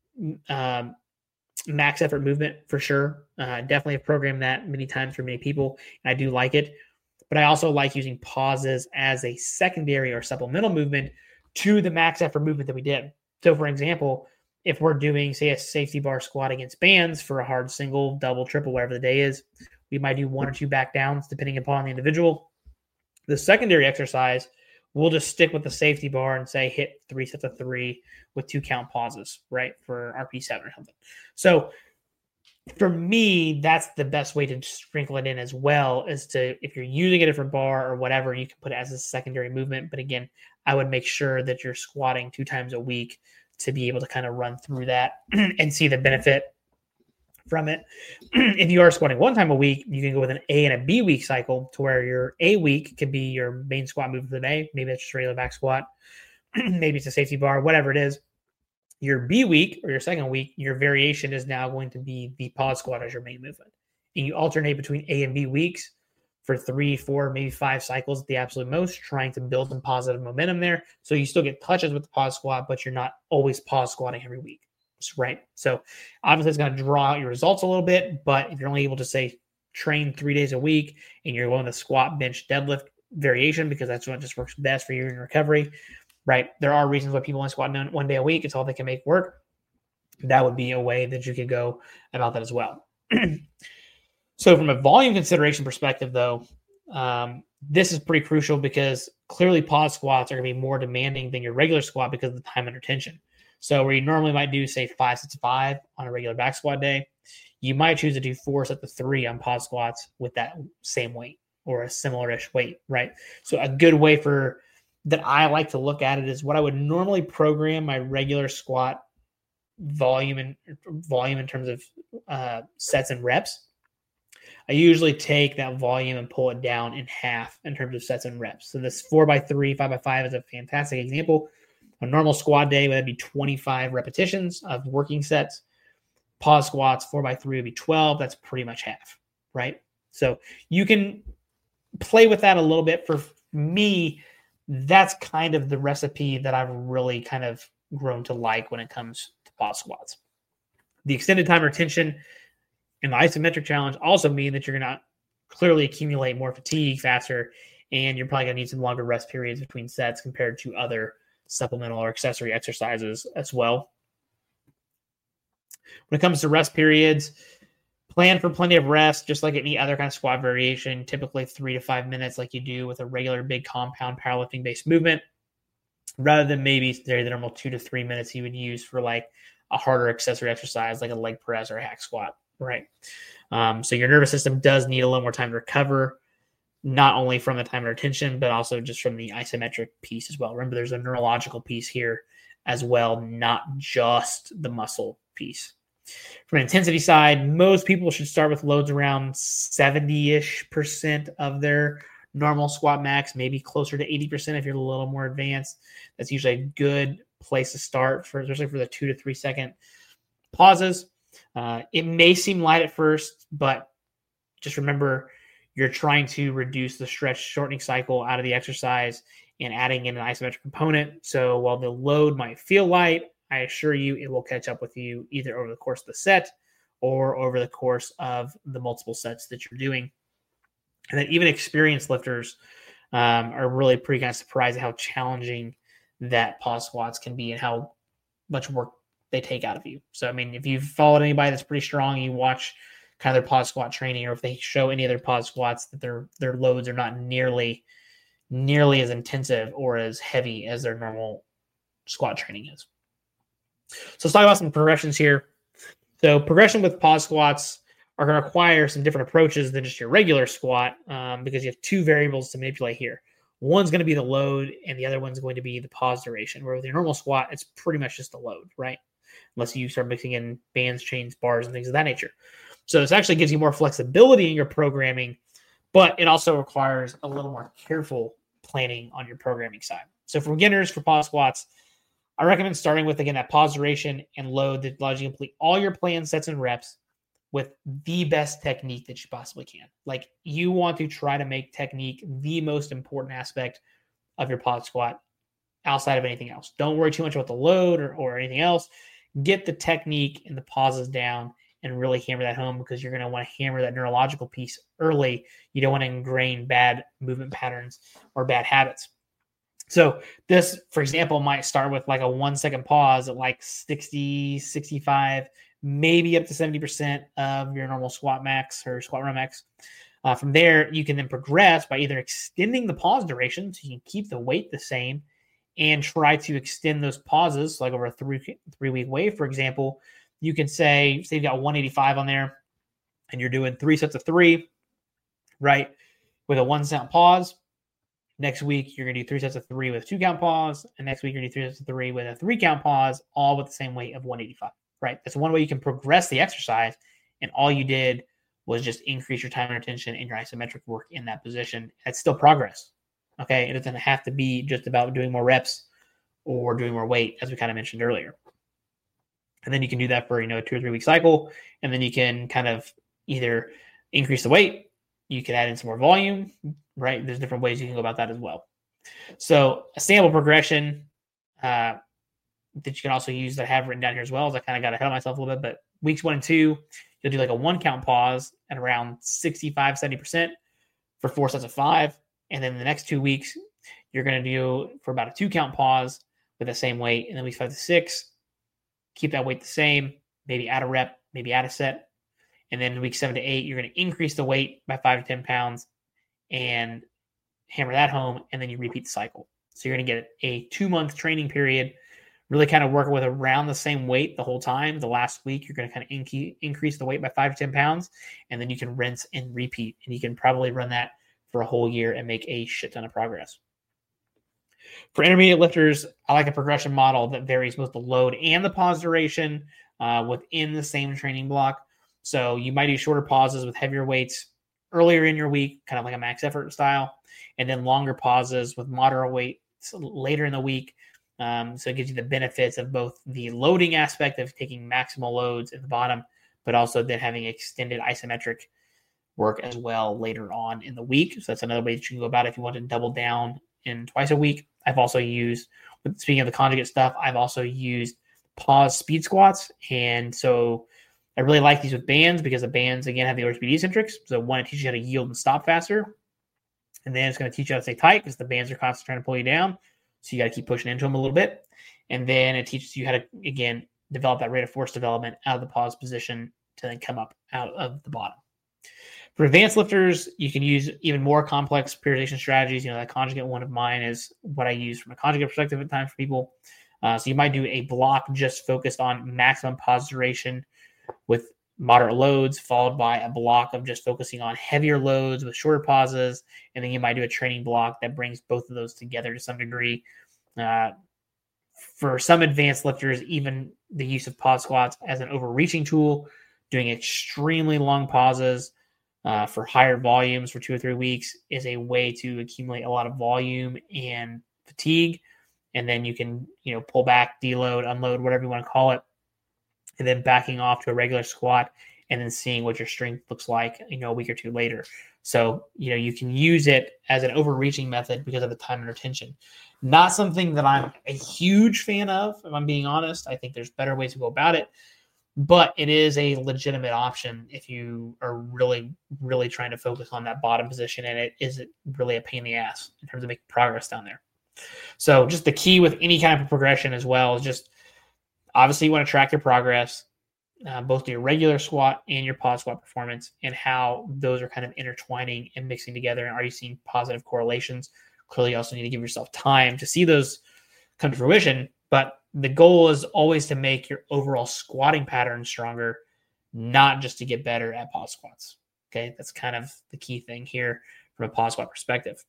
max effort movement for sure. Definitely have programmed that many times for many people, and I do like it. But I also like using pauses as a secondary or supplemental movement to the max effort movement that we did. So for example, if we're doing, say, a safety bar squat against bands for a hard single, double, triple, whatever the day is, we might do 1 or 2 back downs depending upon the individual. The secondary exercise, we'll just stick with the safety bar and say hit 3 sets of 3 with 2 count pauses, right, for RP7 or something. So for me, that's the best way to sprinkle it in as well, is to, if you're using a different bar or whatever, you can put it as a secondary movement. But again, I would make sure that you're squatting 2 times a week to be able to kind of run through that and see the benefit from it. If you are squatting 1 time a week, you can go with an A and a B week cycle to where your A week could be your main squat movement for the day. Maybe it's just regular back squat. Maybe it's a safety bar, whatever it is. Your B week or your second week, your variation is now going to be the pause squat as your main movement. And you alternate between A and B weeks for 3, 4, maybe 5 cycles at the absolute most, trying to build some positive momentum there. So you still get touches with the pause squat, but you're not always pause squatting every week, right? So obviously it's going to draw out your results a little bit, but if you're only able to, say, train 3 days a week and you're going to squat, bench, deadlift variation because that's what just works best for you in recovery, right? There are reasons why people only squat 1 day a week. It's all they can make work. That would be a way that you could go about that as well. So from a volume consideration perspective, though, this is pretty crucial because clearly pause squats are going to be more demanding than your regular squat because of the time under tension. So where you normally might do, say, 5 sets of 5 on a regular back squat day, you might choose to do 4 sets of 3 on pause squats with that same weight or a similar-ish weight, right? So a good way that I like to look at it is what I would normally program my regular squat volume in terms of sets and reps. I usually take that volume and pull it down in half in terms of sets and reps. So this 4x3, 5x5 is a fantastic example. A normal squat day would be 25 repetitions of working sets. Pause squats, 4x3 would be 12. That's pretty much half, right? So you can play with that a little bit. For me, that's kind of the recipe that I've really kind of grown to like when it comes to pause squats. The extended time retention and the isometric challenge also mean that you're going to clearly accumulate more fatigue faster, and you're probably going to need some longer rest periods between sets compared to other supplemental or accessory exercises as well. When it comes to rest periods, plan for plenty of rest, just like any other kind of squat variation, typically 3 to 5 minutes like you do with a regular big compound powerlifting-based movement, rather than maybe the normal 2 to 3 minutes you would use for like a harder accessory exercise like a leg press or a hack squat, right? So your nervous system does need a little more time to recover, not only from the time under tension, but also just from the isometric piece as well. Remember, there's a neurological piece here as well, not just the muscle piece. From an intensity side, most people should start with loads around 70-ish% of their normal squat max, maybe closer to 80% if you're a little more advanced. That's usually a good place to start, especially for the 2 to 3 second pauses. It may seem light at first, but just remember you're trying to reduce the stretch shortening cycle out of the exercise and adding in an isometric component. So while the load might feel light, I assure you it will catch up with you either over the course of the set or over the course of the multiple sets that you're doing. And then even experienced lifters are really pretty kind of surprised at how challenging that pause squats can be and how much work they take out of you. So, I mean, if you've followed anybody that's pretty strong, you watch kind of their pause squat training, or if they show any other pause squats, that their loads are not nearly as intensive or as heavy as their normal squat training is. So let's talk about some progressions here. So progression with pause squats are going to require some different approaches than just your regular squat because you have two variables to manipulate here. One's going to be the load, and the other one's going to be the pause duration, where with your normal squat, it's pretty much just the load, right? Unless you start mixing in bands, chains, bars, and things of that nature. So this actually gives you more flexibility in your programming, but it also requires a little more careful planning on your programming side. So for beginners, for pause squats, I recommend starting with, again, that pause duration and load that allows you to complete all your planned sets and reps with the best technique that you possibly can. Like, you want to try to make technique the most important aspect of your pause squat outside of anything else. Don't worry too much about the load or anything else. Get the technique and the pauses down and really hammer that home, because you're going to want to hammer that neurological piece early. You don't want to ingrain bad movement patterns or bad habits. So this, for example, might start with like a 1 second pause at like 60, 65, maybe up to 70% of your normal squat max or squat run max. From there, you can then progress by either extending the pause duration so you can keep the weight the same and try to extend those pauses, like over a three-week wave, for example. You can say you've got 185 on there and you're doing 3 sets of 3, right, with a 1 second pause. Next week, you're going to do 3 sets of 3 with a 2 count pause. And next week, you're going to do 3 sets of 3 with a 3 count pause, all with the same weight of 185, right? That's one way you can progress the exercise. And all you did was just increase your time under tension and your isometric work in that position. That's still progress, okay? It doesn't have to be just about doing more reps or doing more weight, as we kind of mentioned earlier. And then you can do that for, a 2 or 3 week cycle. And then you can kind of either increase the weight, you can add in some more volume, right? There's different ways you can go about that as well. So a sample progression that you can also use that I have written down here as well, as I kind of got ahead of myself a little bit, but weeks 1 and 2, you'll do like a 1 count pause at around 65, 70% for 4 sets of 5. And then the next 2 weeks, you're going to do for about a 2 count pause with the same weight. And then weeks 5 to 6, keep that weight the same, maybe add a rep, maybe add a set. And then week 7 to 8, you're going to increase the weight by 5 to 10 pounds and hammer that home. And then you repeat the cycle. So you're going to get a 2-month training period, really kind of working with around the same weight the whole time. The last week, you're going to kind of increase the weight by 5 to 10 pounds. And then you can rinse and repeat. And you can probably run that for a whole year and make a shit ton of progress. For intermediate lifters, I like a progression model that varies both the load and the pause duration within the same training block. So you might do shorter pauses with heavier weights earlier in your week, kind of like a max effort style, and then longer pauses with moderate weights later in the week. So it gives you the benefits of both the loading aspect of taking maximal loads at the bottom, but also then having extended isometric work as well later on in the week. So that's another way that you can go about it if you want to double down in twice a week. I've also used, speaking of the conjugate stuff, I've also used pause speed squats. And so I really like these with bands because the bands, again, have the OHPD eccentrics. So one, it teaches you how to yield and stop faster. And then it's going to teach you how to stay tight because the bands are constantly trying to pull you down. So you got to keep pushing into them a little bit. And then it teaches you how to, again, develop that rate of force development out of the pause position to then come up out of the bottom. For advanced lifters, you can use even more complex periodization strategies. That conjugate one of mine is what I use from a conjugate perspective at times for people. So you might do a block just focused on maximum pause duration with moderate loads, followed by a block of just focusing on heavier loads with shorter pauses. And then you might do a training block that brings both of those together to some degree. For some advanced lifters, even the use of pause squats as an overreaching tool, doing extremely long pauses for higher volumes for 2 or 3 weeks is a way to accumulate a lot of volume and fatigue. And then you can, pull back, deload, unload, whatever you want to call it, and then backing off to a regular squat and then seeing what your strength looks like, a week or two later. So, you can use it as an overreaching method because of the time under tension. Not something that I'm a huge fan of, if I'm being honest. I think there's better ways to go about it, but it is a legitimate option if you are really, really trying to focus on that bottom position, and it isn't really a pain in the ass in terms of making progress down there. So just the key with any kind of progression as well is just obviously you want to track your progress, both your regular squat and your pause squat performance, and how those are kind of intertwining and mixing together. And are you seeing positive correlations? Clearly, you also need to give yourself time to see those come to fruition. But the goal is always to make your overall squatting pattern stronger, not just to get better at pause squats. Okay, that's kind of the key thing here from a pause squat perspective.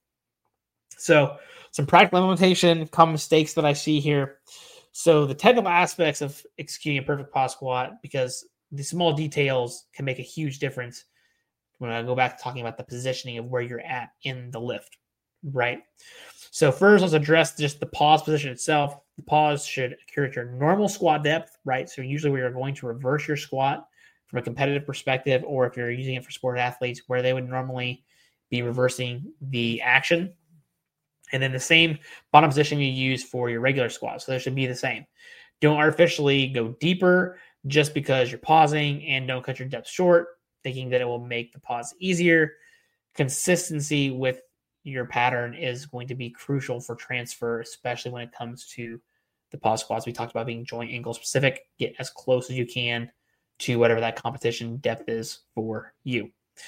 So some practical implementation, common mistakes that I see here. So the technical aspects of executing a perfect pause squat, because the small details can make a huge difference when I go back to talking about the positioning of where you're at in the lift, right? So first, let's address just the pause position itself. The pause should occur at your normal squat depth, right? So usually we are going to reverse your squat from a competitive perspective, or if you're using it for sport athletes, where they would normally be reversing the action. And then the same bottom position you use for your regular squat. So they should be the same. Don't artificially go deeper just because you're pausing, and don't cut your depth short, thinking that it will make the pause easier. Consistency with your pattern is going to be crucial for transfer, especially when it comes to the pause squats. We talked about being joint angle specific. Get as close as you can to whatever that competition depth is for you.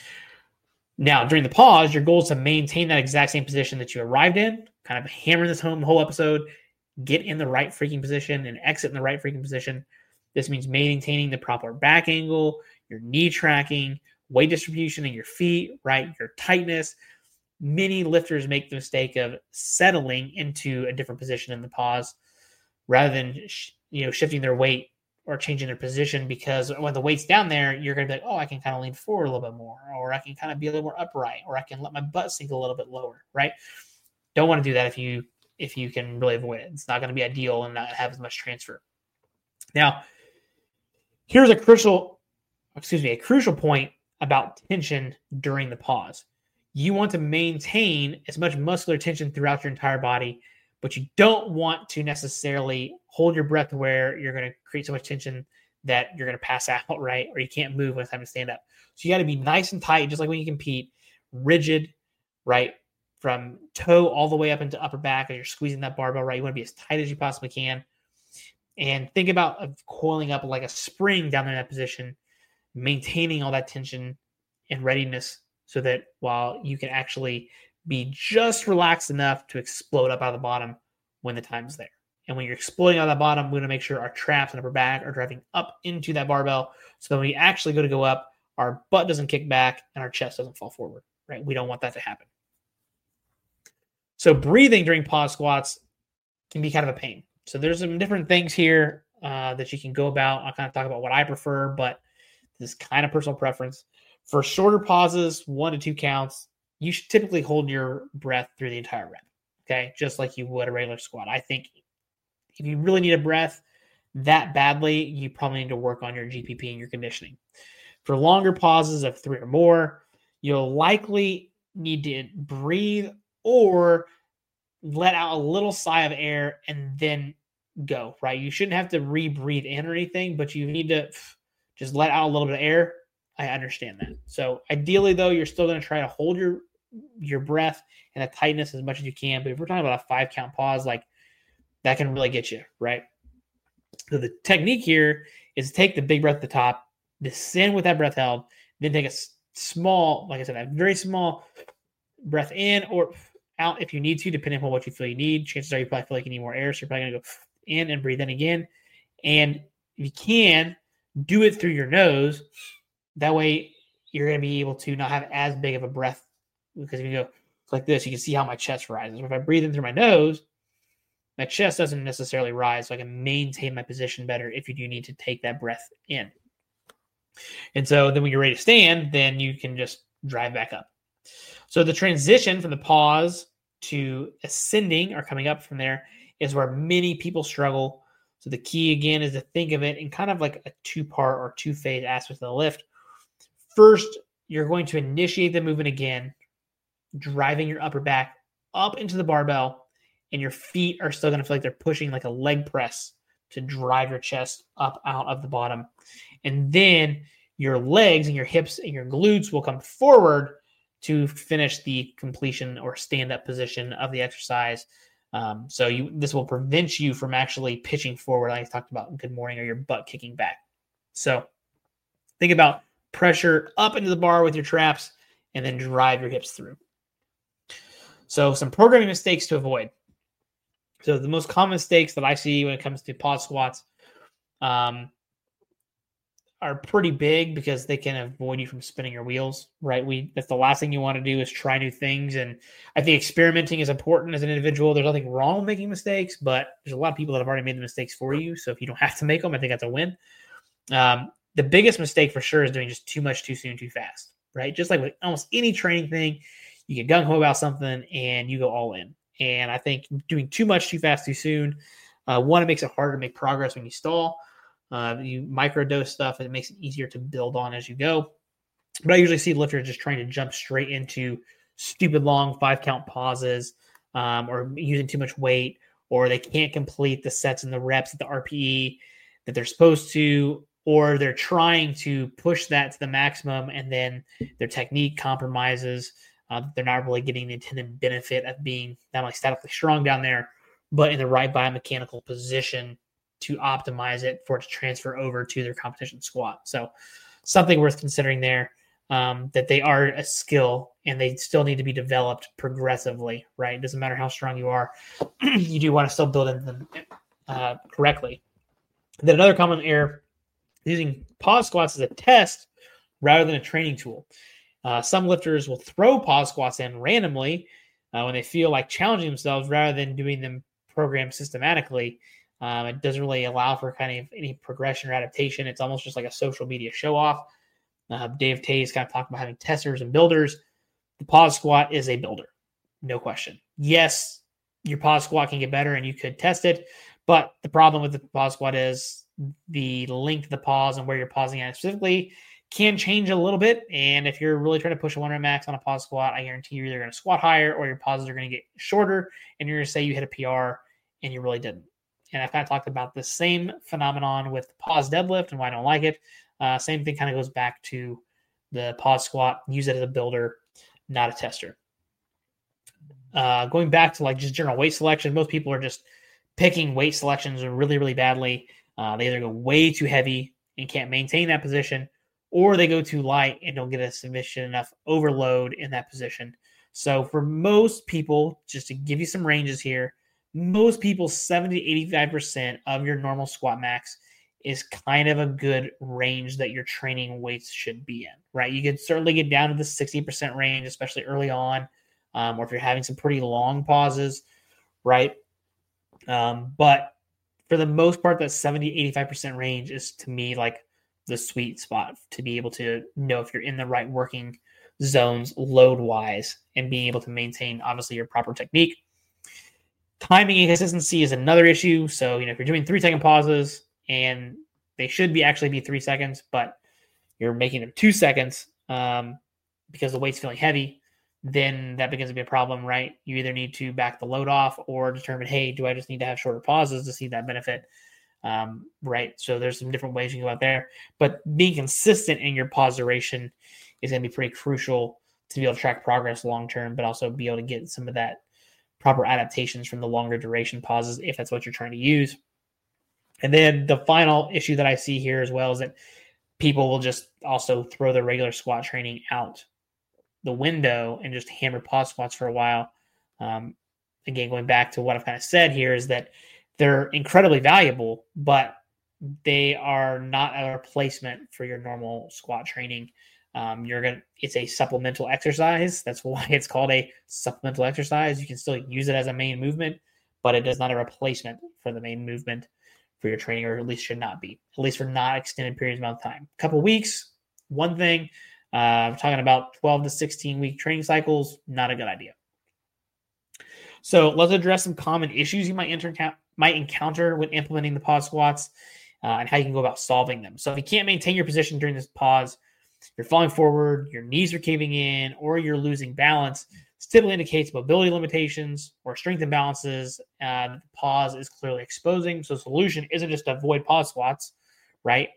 Now, during the pause, your goal is to maintain that exact same position that you arrived in, kind of hammering this home the whole episode. Get in the right freaking position and exit in the right freaking position. This means maintaining the proper back angle, your knee tracking, weight distribution in your feet, right? Your tightness. Many lifters make the mistake of settling into a different position in the pause rather than shifting their weight or changing their position, because when the weight's down there, you're going to be like, oh, I can kind of lean forward a little bit more, or I can kind of be a little more upright, or I can let my butt sink a little bit lower, right? Don't want to do that if you can really avoid it. It's not going to be ideal and not have as much transfer. Now, here's a crucial point about tension during the pause. You want to maintain as much muscular tension throughout your entire body, but you don't want to necessarily hold your breath where you're going to create so much tension that you're going to pass out, right? Or you can't move when it's time to stand up. So you got to be nice and tight, just like when you compete, rigid, right? From toe all the way up into upper back as you're squeezing that barbell, right? You want to be as tight as you possibly can. And think about coiling up like a spring down there in that position, maintaining all that tension and readiness so that while you can actually be just relaxed enough to explode up out of the bottom when the time's there. And when you're exploding out of the bottom, we want to make sure our traps and upper back are driving up into that barbell, so that when we actually go up, our butt doesn't kick back and our chest doesn't fall forward, right? We don't want that to happen. So breathing during pause squats can be kind of a pain. So there's some different things here that you can go about. I'll kind of talk about what I prefer, but this is kind of personal preference. For shorter pauses, 1 to 2 counts, you should typically hold your breath through the entire rep, okay? Just like you would a regular squat. I think if you really need a breath that badly, you probably need to work on your GPP and your conditioning. For longer pauses of 3 or more, you'll likely need to breathe or let out a little sigh of air and then go, right? You shouldn't have to re-breathe in or anything, but you need to just let out a little bit of air. I understand that. So ideally, though, you're still going to try to hold your breath and a tightness as much as you can. But if we're talking about a 5-count pause, like that can really get you, right? So the technique here is take the big breath at the top, descend with that breath held, then take a small, like I said, a very small breath in or out if you need to, depending on what you feel you need. Chances are you probably feel like you need more air, so you're probably going to go in and breathe in again. And if you can, do it through your nose. That way you're going to be able to not have as big of a breath, because if you go like this, you can see how my chest rises. If I breathe in through my nose, my chest doesn't necessarily rise, so I can maintain my position better if you do need to take that breath in. And so then when you're ready to stand, then you can just drive back up. So the transition from the pause to ascending or coming up from there is where many people struggle. So the key, again, is to think of it in kind of like a two-part or two-phase aspect of the lift. First, you're going to initiate the movement again, driving your upper back up into the barbell, and your feet are still going to feel like they're pushing like a leg press to drive your chest up out of the bottom. And then your legs and your hips and your glutes will come forward to finish the completion or stand-up position of the exercise. So this will prevent you from actually pitching forward, like I talked about in Good Morning, or your butt kicking back. So think about pressure up into the bar with your traps and then drive your hips through. So some programming mistakes to avoid. So the most common mistakes that I see when it comes to pause squats are pretty big, because they can avoid you from spinning your wheels, right? That's the last thing you want to do is try new things. And I think experimenting is important as an individual. There's nothing wrong with making mistakes, but there's a lot of people that have already made the mistakes for you. So if you don't have to make them, I think that's a win. The biggest mistake for sure is doing just too much, too soon, too fast, right? Just like with almost any training thing, you get gung-ho about something and you go all in. And I think doing too much, too fast, too soon, one, it makes it harder to make progress when you stall. You microdose stuff, and it makes it easier to build on as you go. But I usually see lifters just trying to jump straight into stupid long 5-count pauses, or using too much weight, or they can't complete the sets and the reps at the RPE that they're supposed to, or they're trying to push that to the maximum and then their technique compromises. They're not really getting the intended benefit of being not only statically strong down there, but in the right biomechanical position to optimize it for it to transfer over to their competition squat. So something worth considering there, that they are a skill and they still need to be developed progressively, right? It doesn't matter how strong you are. You do want to still build into them correctly. Then another common error, using pause squats as a test rather than a training tool. Some lifters will throw pause squats in randomly when they feel like challenging themselves rather than doing them programmed systematically. It doesn't really allow for kind of any progression or adaptation. It's almost just like a social media show off. Dave Tays kind of talked about having testers and builders. The pause squat is a builder, no question. Yes, your pause squat can get better and you could test it, but the problem with the pause squat is the length of the pause and where you're pausing at specifically can change a little bit. And if you're really trying to push a 1 rep max on a pause squat, I guarantee you're either going to squat higher or your pauses are going to get shorter, and you're going to say you hit a PR and you really didn't. And I've kind of talked about the same phenomenon with the pause deadlift and why I don't like it. Same thing kind of goes back to the pause squat. Use it as a builder, not a tester. Going back to like just general weight selection, most people are just picking weight selections really, really badly. They either go way too heavy and can't maintain that position, or they go too light and don't get a sufficient enough overload in that position. So for most people, just to give you some ranges here, most people, 70 to 85% of your normal squat max is kind of a good range that your training weights should be in, right? You could certainly get down to the 60% range, especially early on, or if you're having some pretty long pauses, right? But for the most part, that 70, 85% range is, to me, like the sweet spot to be able to know if you're in the right working zones load-wise and being able to maintain, obviously, your proper technique. Timing and consistency is another issue. So, if you're doing 3-second pauses and they should actually be 3 seconds, but you're making them 2 seconds because the weight's feeling heavy, then that begins to be a problem, right? You either need to back the load off or determine, hey, do I just need to have shorter pauses to see that benefit? Right. So there's some different ways you can go out there, but being consistent in your pause duration is going to be pretty crucial to be able to track progress long-term, but also be able to get some of that proper adaptations from the longer duration pauses if that's what you're trying to use. And then the final issue that I see here as well is that people will just also throw their regular squat training out the window and just hammer pause squats for a while. Again, going back to what I've kind of said here is that they're incredibly valuable, but they are not a replacement for your normal squat training. It's a supplemental exercise. That's why it's called a supplemental exercise. You can still use it as a main movement, but it is not a replacement for the main movement for your training, or at least should not be, at least for not extended periods of time. A couple weeks, one thing. We're talking about 12 to 16 week training cycles, not a good idea. So let's address some common issues you might encounter when implementing the pause squats and how you can go about solving them. So if you can't maintain your position during this pause, you're falling forward, your knees are caving in, or you're losing balance, this typically indicates mobility limitations or strength imbalances the pause is clearly exposing. So the solution isn't just to avoid pause squats, right?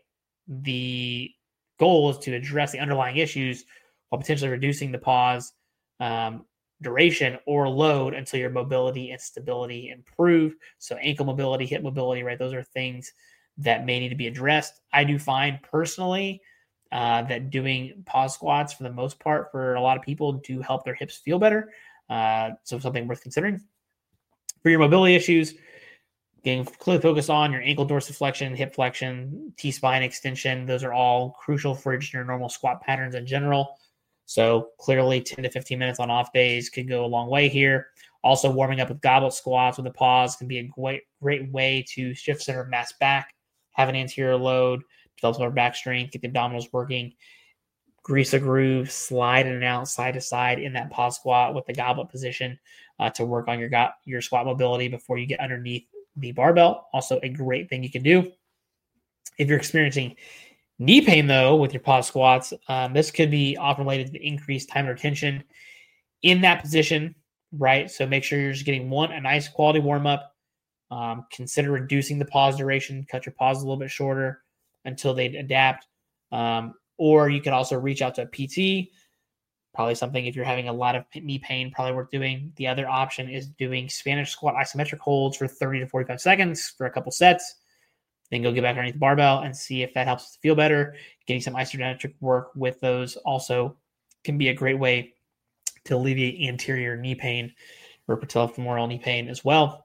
The goal is to address the underlying issues while potentially reducing the pause duration or load until your mobility and stability improve. So ankle mobility, hip mobility, right? Those are things that may need to be addressed. I do find personally that doing pause squats for the most part for a lot of people do help their hips feel better. So something worth considering. For your mobility issues, getting clearly focused on your ankle dorsiflexion, hip flexion, T-spine extension. Those are all crucial for just your normal squat patterns in general. So clearly 10 to 15 minutes on off days could go a long way here. Also warming up with goblet squats with a pause can be a great way to shift center of mass back, have an anterior load, develop more back strength, get the abdominals working, grease a groove, slide in and out, side to side in that pause squat with the goblet position to work on your squat mobility before you get underneath the barbell. Also a great thing you can do. If you're experiencing knee pain, though, with your pause squats, this could be often related to increased time and retention in that position, right? So make sure you're just getting a nice quality warm-up. Consider reducing the pause duration, cut your pause a little bit shorter until they adapt. Or you can also reach out to a PT, probably something if you're having a lot of knee pain, probably worth doing. The other option is doing Spanish squat isometric holds for 30 to 45 seconds for a couple sets. Then go get back underneath the barbell and see if that helps feel better. Getting some isometric work with those also can be a great way to alleviate anterior knee pain or patellofemoral knee pain as well.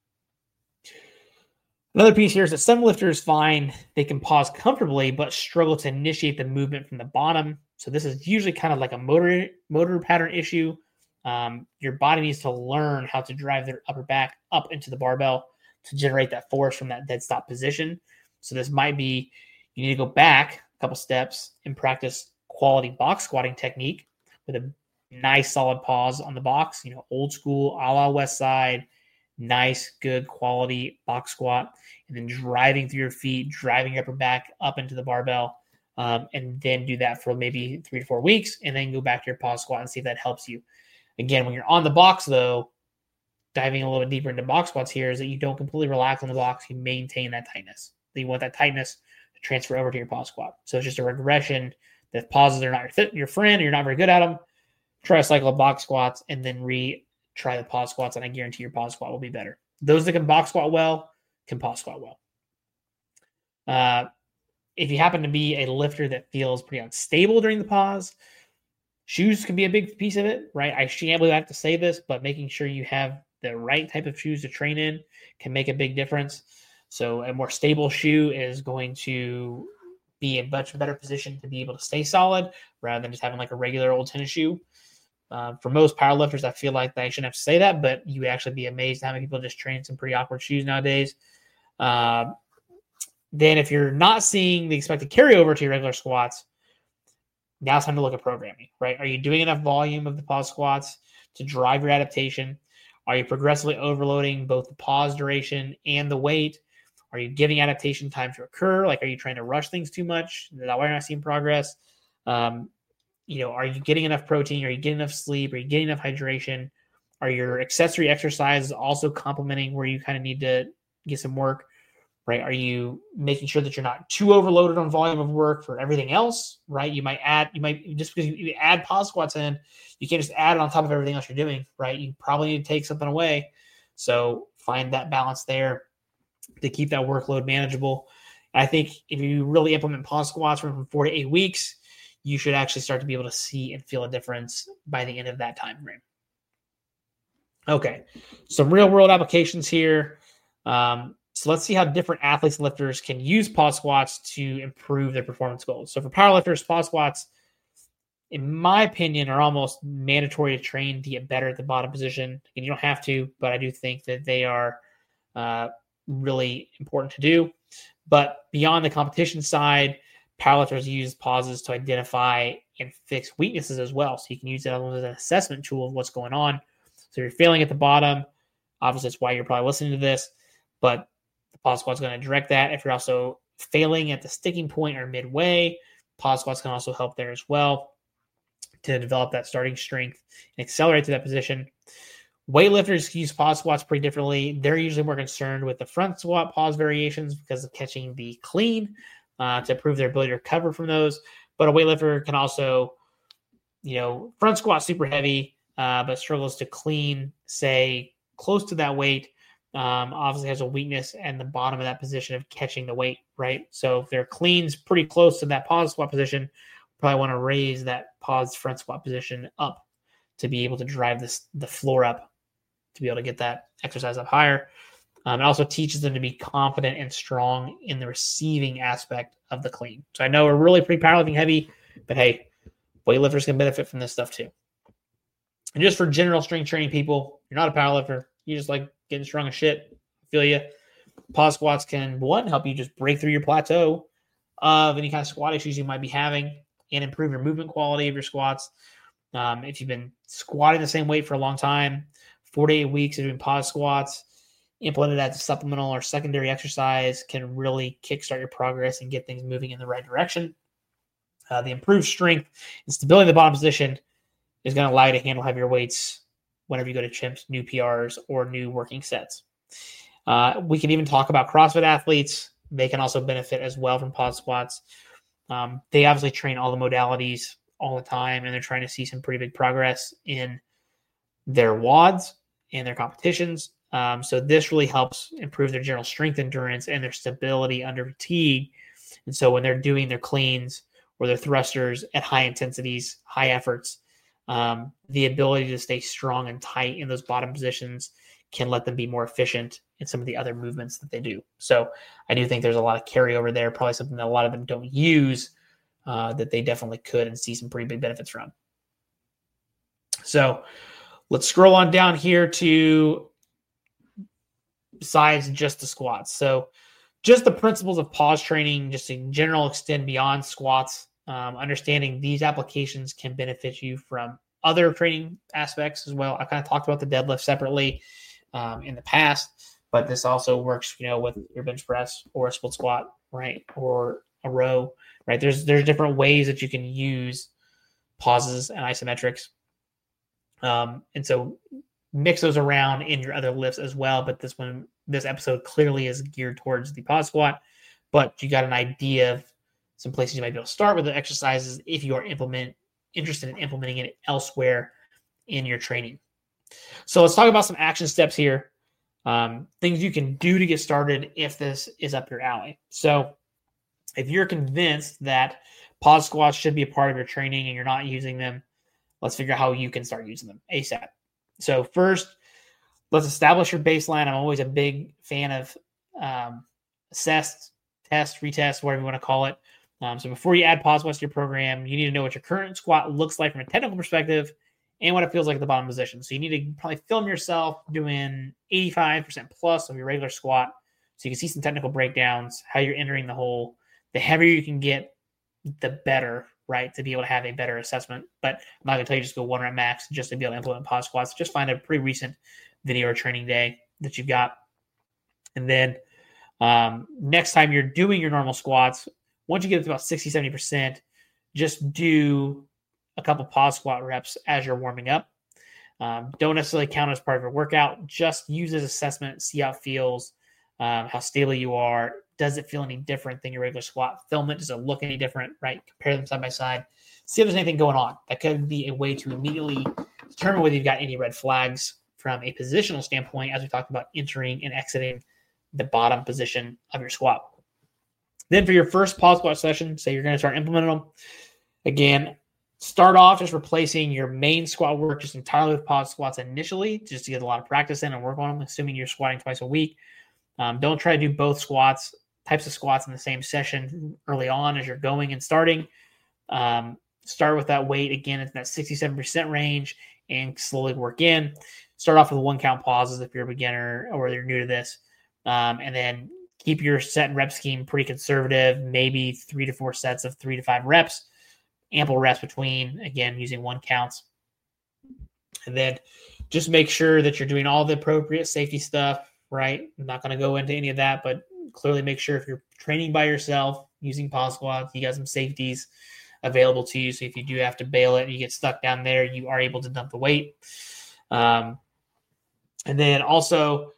Another piece here is that some lifters find they can pause comfortably but struggle to initiate the movement from the bottom. So this is usually kind of like a motor pattern issue. Your body needs to learn how to drive their upper back up into the barbell to generate that force from that dead stop position. So this might be, you need to go back a couple steps and practice quality box squatting technique with a nice solid pause on the box, old school, a la West Side, nice, good quality box squat, and then driving through your feet, driving your upper back up into the barbell, and then do that for maybe 3 to 4 weeks, and then go back to your pause squat and see if that helps you. Again, when you're on the box, though, diving a little bit deeper into box squats here is that you don't completely relax on the box. You maintain that tightness. You want that tightness to transfer over to your pause squat. So it's just a regression that pauses are not your friend, or you're not very good at them. Try a cycle of box squats and then try the pause squats, and I guarantee your pause squat will be better. Those that can box squat well can pause squat well. If you happen to be a lifter that feels pretty unstable during the pause, shoes can be a big piece of it, right? I can't believe I have to say this, but making sure you have the right type of shoes to train in can make a big difference. So a more stable shoe is going to be in much better position to be able to stay solid rather than just having like a regular old tennis shoe. For most powerlifters, I feel like I shouldn't have to say that, but you would actually be amazed how many people just train some pretty awkward shoes nowadays. Then if you're not seeing the expected carryover to your regular squats, now it's time to look at programming, right? Are you doing enough volume of the pause squats to drive your adaptation? Are you progressively overloading both the pause duration and the weight? Are you giving adaptation time to occur? Like, are you trying to rush things too much? Is that why you're not seeing progress? Are you getting enough protein? Are you getting enough sleep? Are you getting enough hydration? Are your accessory exercises also complementing where you kind of need to get some work, right? Are you making sure that you're not too overloaded on volume of work for everything else, right? You might just because you add pause squats in, you can't just add it on top of everything else you're doing, right? You probably need to take something away. So find that balance there. to keep that workload manageable. I think if you really implement pause squats from 4 to 8 weeks, you should actually start to be able to see and feel a difference by the end of that time frame. Okay, some real world applications here. So let's see how different athletes and lifters can use pause squats to improve their performance goals. So for powerlifters, pause squats, in my opinion, are almost mandatory to train to get better at the bottom position. And you don't have to, but I do think that they are really important to do. But beyond the competition side, powerlifters use pauses to identify and fix weaknesses as well. So you can use that as an assessment tool of what's going on. So if you're failing at the bottom, obviously that's why you're probably listening to this, but the pause squat is going to direct that. If you're also failing at the sticking point or midway, pause squats can also help there as well to develop that starting strength and accelerate to that position. Weightlifters use pause squats pretty differently. They're usually more concerned with the front squat pause variations because of catching the clean to improve their ability to recover from those. But a weightlifter can also, front squat super heavy, but struggles to clean, say, close to that weight. Obviously has a weakness in the bottom of that position of catching the weight, right? So if their clean's pretty close to that pause squat position, probably want to raise that pause front squat position up to be able to drive the floor up to be able to get that exercise up higher. It also teaches them to be confident and strong in the receiving aspect of the clean. So I know we're really pretty powerlifting heavy, but hey, weightlifters can benefit from this stuff too. And just for general strength training people, you're not a powerlifter, you just like getting strong as shit. I feel you. Pause squats can, one, help you just break through your plateau of any kind of squat issues you might be having and improve your movement quality of your squats. If you've been squatting the same weight for a long time, 4 to 8 weeks of doing pause squats, implemented as a supplemental or secondary exercise can really kickstart your progress and get things moving in the right direction. The improved strength and stability in the bottom position is going to allow you to handle heavier weights whenever you go to chimps, new PRs, or new working sets. We can even talk about CrossFit athletes. They can also benefit as well from pause squats. They obviously train all the modalities all the time, and they're trying to see some pretty big progress in their WODs and their competitions. So this really helps improve their general strength endurance and their stability under fatigue. And so when they're doing their cleans or their thrusters at high intensities, high efforts, the ability to stay strong and tight in those bottom positions can let them be more efficient in some of the other movements that they do. So I do think there's a lot of carryover there, probably something that a lot of them don't use that they definitely could and see some pretty big benefits from. So let's scroll on down here to besides just the squats. So just the principles of pause training, just in general, extend beyond squats. Understanding these applications can benefit you from other training aspects as well. I kind of talked about the deadlift separately in the past, but this also works, with your bench press or a split squat, right? Or a row, right? There's different ways that you can use pauses and isometrics. And so mix those around in your other lifts as well. But this episode clearly is geared towards the pause squat, but you got an idea of some places you might be able to start with the exercises if you are interested in implementing it elsewhere in your training. So let's talk about some action steps here. Things you can do to get started if this is up your alley. So if you're convinced that pause squats should be a part of your training and you're not using them, let's figure out how you can start using them ASAP. So first, let's establish your baseline. I'm always a big fan of assess, test, retest, whatever you want to call it. So before you add pause squats to your program, you need to know what your current squat looks like from a technical perspective and what it feels like at the bottom position. So you need to probably film yourself doing 85% plus of your regular squat so you can see some technical breakdowns, how you're entering the hole. The heavier you can get, the better, right, to be able to have a better assessment. But I'm not going to tell you just go 1 rep max just to be able to implement pause squats. Just find a pretty recent video or training day that you've got. And then next time you're doing your normal squats, once you get to about 60, 70%, just do a couple pause squat reps as you're warming up. Don't necessarily count as part of your workout. Just use as assessment, see how it feels, how stable you are. Does it feel any different than your regular squat? Film it. Does it look any different, right? Compare them side by side. See if there's anything going on. That could be a way to immediately determine whether you've got any red flags from a positional standpoint, as we talked about entering and exiting the bottom position of your squat. Then for your first pause squat session, say you're going to start implementing them. Again, start off just replacing your main squat work just entirely with pause squats initially, just to get a lot of practice in and work on them, assuming you're squatting twice a week. Don't try to do both types of squats in the same session early on as you're going and starting. Start with that weight, again, in that 67% range and slowly work in. Start off with 1-count pauses if you're a beginner or you're new to this. And then keep your set and rep scheme pretty conservative, maybe 3 to 4 sets of 3 to 5 reps, ample reps between, again, using 1 counts. And then just make sure that you're doing all the appropriate safety stuff, right? I'm not going to go into any of that, but clearly make sure if you're training by yourself using pause squats, you got some safeties available to you. So if you do have to bail it and you get stuck down there, you are able to dump the weight. And then also,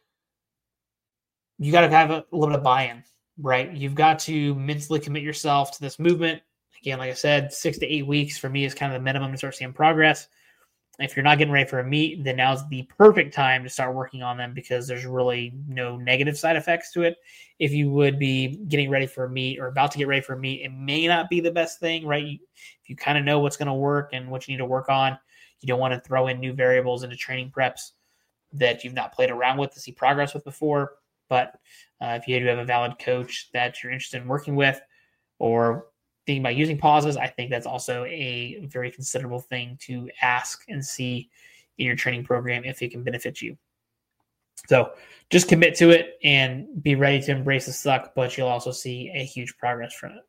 you got to have a little bit of buy-in, right? You've got to mentally commit yourself to this movement. Again, like I said, 6 to 8 weeks for me is kind of the minimum to start seeing progress. If you're not getting ready for a meet, then now's the perfect time to start working on them because there's really no negative side effects to it. If you would be getting ready for a meet or about to get ready for a meet, it may not be the best thing, right? If you kind of know what's going to work and what you need to work on, you don't want to throw in new variables into training preps that you've not played around with to see progress with before. But if you do have a valid coach that you're interested in working with or thinking about using pauses, I think that's also a very considerable thing to ask and see in your training program if it can benefit you. So just commit to it and be ready to embrace the suck, but you'll also see a huge progress from it.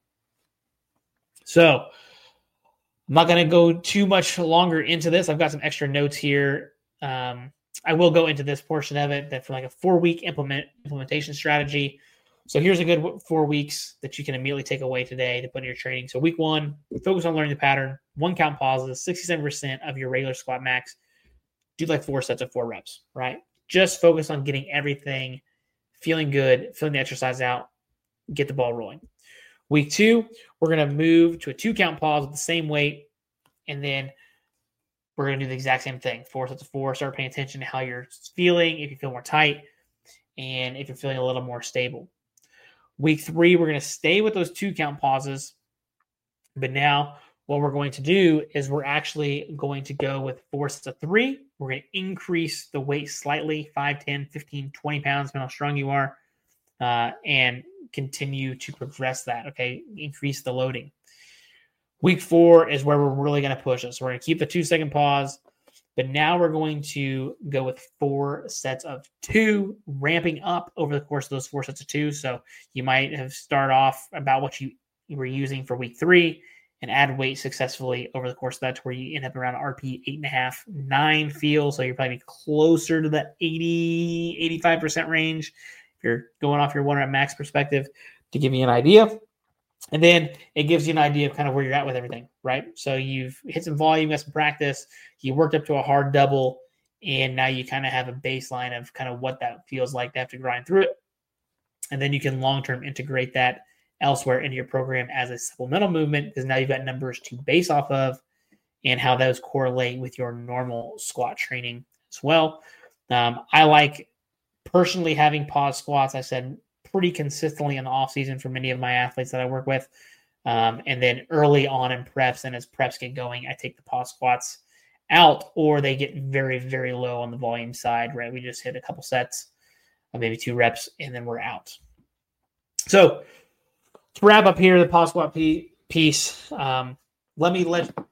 So I'm not going to go too much longer into this. I've got some extra notes here. I will go into this portion of it that for like a 4-week implementation strategy. So here's a good 4 weeks that you can immediately take away today to put in your training. So week 1, focus on learning the pattern, 1-count pauses, 67% of your regular squat max. Do like 4 sets of 4 reps, right? Just focus on getting everything, feeling good, filling the exercise out, get the ball rolling. Week 2, we're going to move to a 2-count pause with the same weight, and then we're going to do the exact same thing. 4 sets of 4, start paying attention to how you're feeling, if you feel more tight, and if you're feeling a little more stable. Week 3, we're going to stay with those 2-count pauses, but now what we're going to do is we're actually going to go with 4 sets of 3. We're going to increase the weight slightly, 5, 10, 15, 20 pounds, depending on how strong you are, and continue to progress that, okay? Increase the loading. Week 4 is where we're really going to push it. So we're going to keep the 2-second pause, but now we're going to go with 4 sets of 2, ramping up over the course of those 4 sets of 2. So you might have started off about what you were using for week 3 and add weight successfully over the course of that to where you end up around RP 8.5, 9 feel. So you're probably closer to the 80, 85% range if you're going off your 1 rep max perspective to give you an idea. And then it gives you an idea of kind of where you're at with everything, right? So you've hit some volume, got some practice, you worked up to a hard double, and now you kind of have a baseline of kind of what that feels like to have to grind through it. And then you can long-term integrate that elsewhere into your program as a supplemental movement because now you've got numbers to base off of and how those correlate with your normal squat training as well. I like personally having pause squats, I said, pretty consistently in the off season for many of my athletes that I work with. And then early on in preps and as preps get going, I take the pause squats out or they get very, very low on the volume side, right? We just hit a couple sets of maybe 2 reps and then we're out. So to wrap up here, the pause squat piece, let me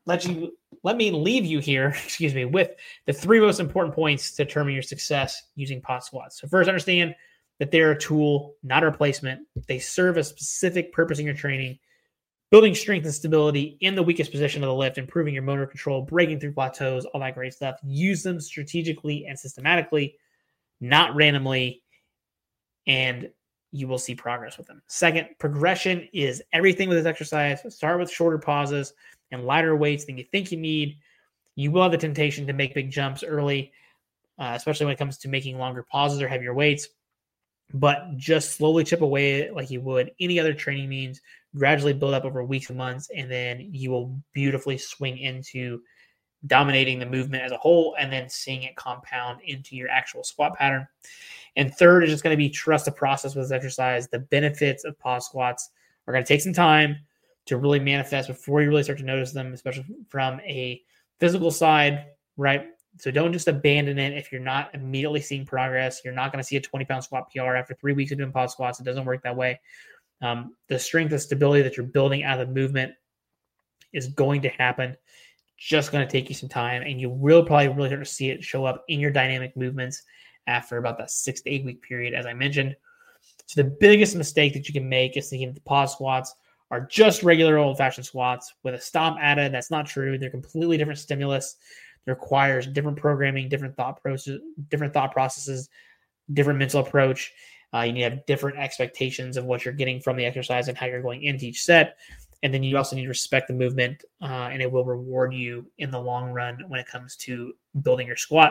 leave you here, with the 3 most important points to determine your success using pause squats. So first, understand that they're a tool, not a replacement. They serve a specific purpose in your training, building strength and stability in the weakest position of the lift, improving your motor control, breaking through plateaus, all that great stuff. Use them strategically and systematically, not randomly, and you will see progress with them. Second, progression is everything with this exercise. Start with shorter pauses and lighter weights than you think you need. You will have the temptation to make big jumps early, especially when it comes to making longer pauses or heavier weights. But just slowly chip away like you would any other training means, gradually build up over weeks and months, and then you will beautifully swing into dominating the movement as a whole, and then seeing it compound into your actual squat pattern. And third is just going to be trust the process with this exercise. The benefits of pause squats are going to take some time to really manifest before you really start to notice them, especially from a physical side, right? So don't just abandon it if you're not immediately seeing progress. You're not going to see a 20-pound squat PR after 3 weeks of doing pause squats. It doesn't work that way. The strength and stability that you're building out of the movement is going to happen. Just going to take you some time, and you will probably really start to see it show up in your dynamic movements after about that 6 to 8 week period, as I mentioned. So the biggest mistake that you can make is thinking that the pause squats are just regular old-fashioned squats with a stomp added. That's not true. They're completely different stimulus. It requires different programming, different thought processes, different mental approach. You need to have different expectations of what you're getting from the exercise and how you're going into each set. And then you also need to respect the movement, and it will reward you in the long run when it comes to building your squat.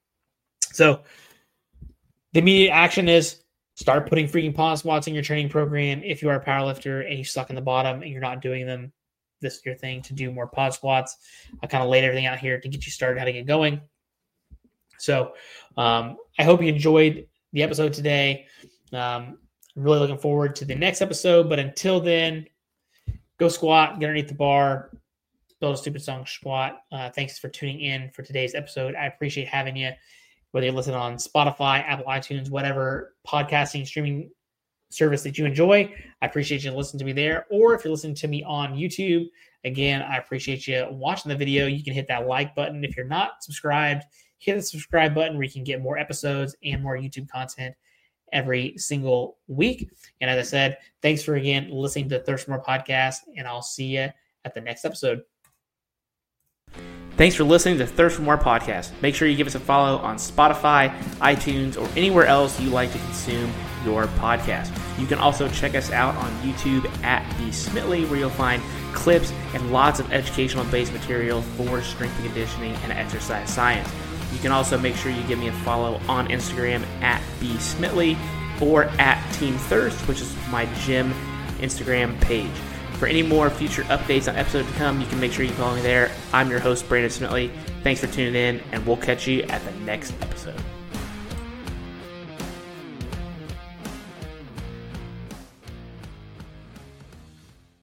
So the immediate action is start putting freaking pause squats in your training program. If you are a powerlifter and you suck in the bottom and you're not doing them, this is your thing to do more pause squats. I kind of laid everything out here to get you started how to get going. So I hope you enjoyed the episode today. I'm really looking forward to the next episode. But until then, go squat, get underneath the bar, build a stupid song squat. Thanks for tuning in for today's episode. I appreciate having you. Whether you listen on Spotify, Apple iTunes, whatever podcasting, streaming service that you enjoy, I appreciate you listening to me there. Or if you're listening to me on YouTube, again, I appreciate you watching the video. You can hit that like button. If you're not subscribed, hit the subscribe button where you can get more episodes and more YouTube content every single week. And as I said, thanks for, again, listening to the Thirst for More podcast, and I'll see you at the next episode. Thanks for listening to Thirst for More podcast. Make sure you give us a follow on Spotify, iTunes, or anywhere else you like to consume your podcast. You can also check us out on YouTube at The Smitly, where you'll find clips and lots of educational-based material for strength and conditioning and exercise science. You can also make sure you give me a follow on Instagram at BSmitly or at Team Thirst, which is my gym Instagram page. For any more future updates on episodes to come, you can make sure you follow me there. I'm your host, Brandon Smitly. Thanks for tuning in, and we'll catch you at the next episode.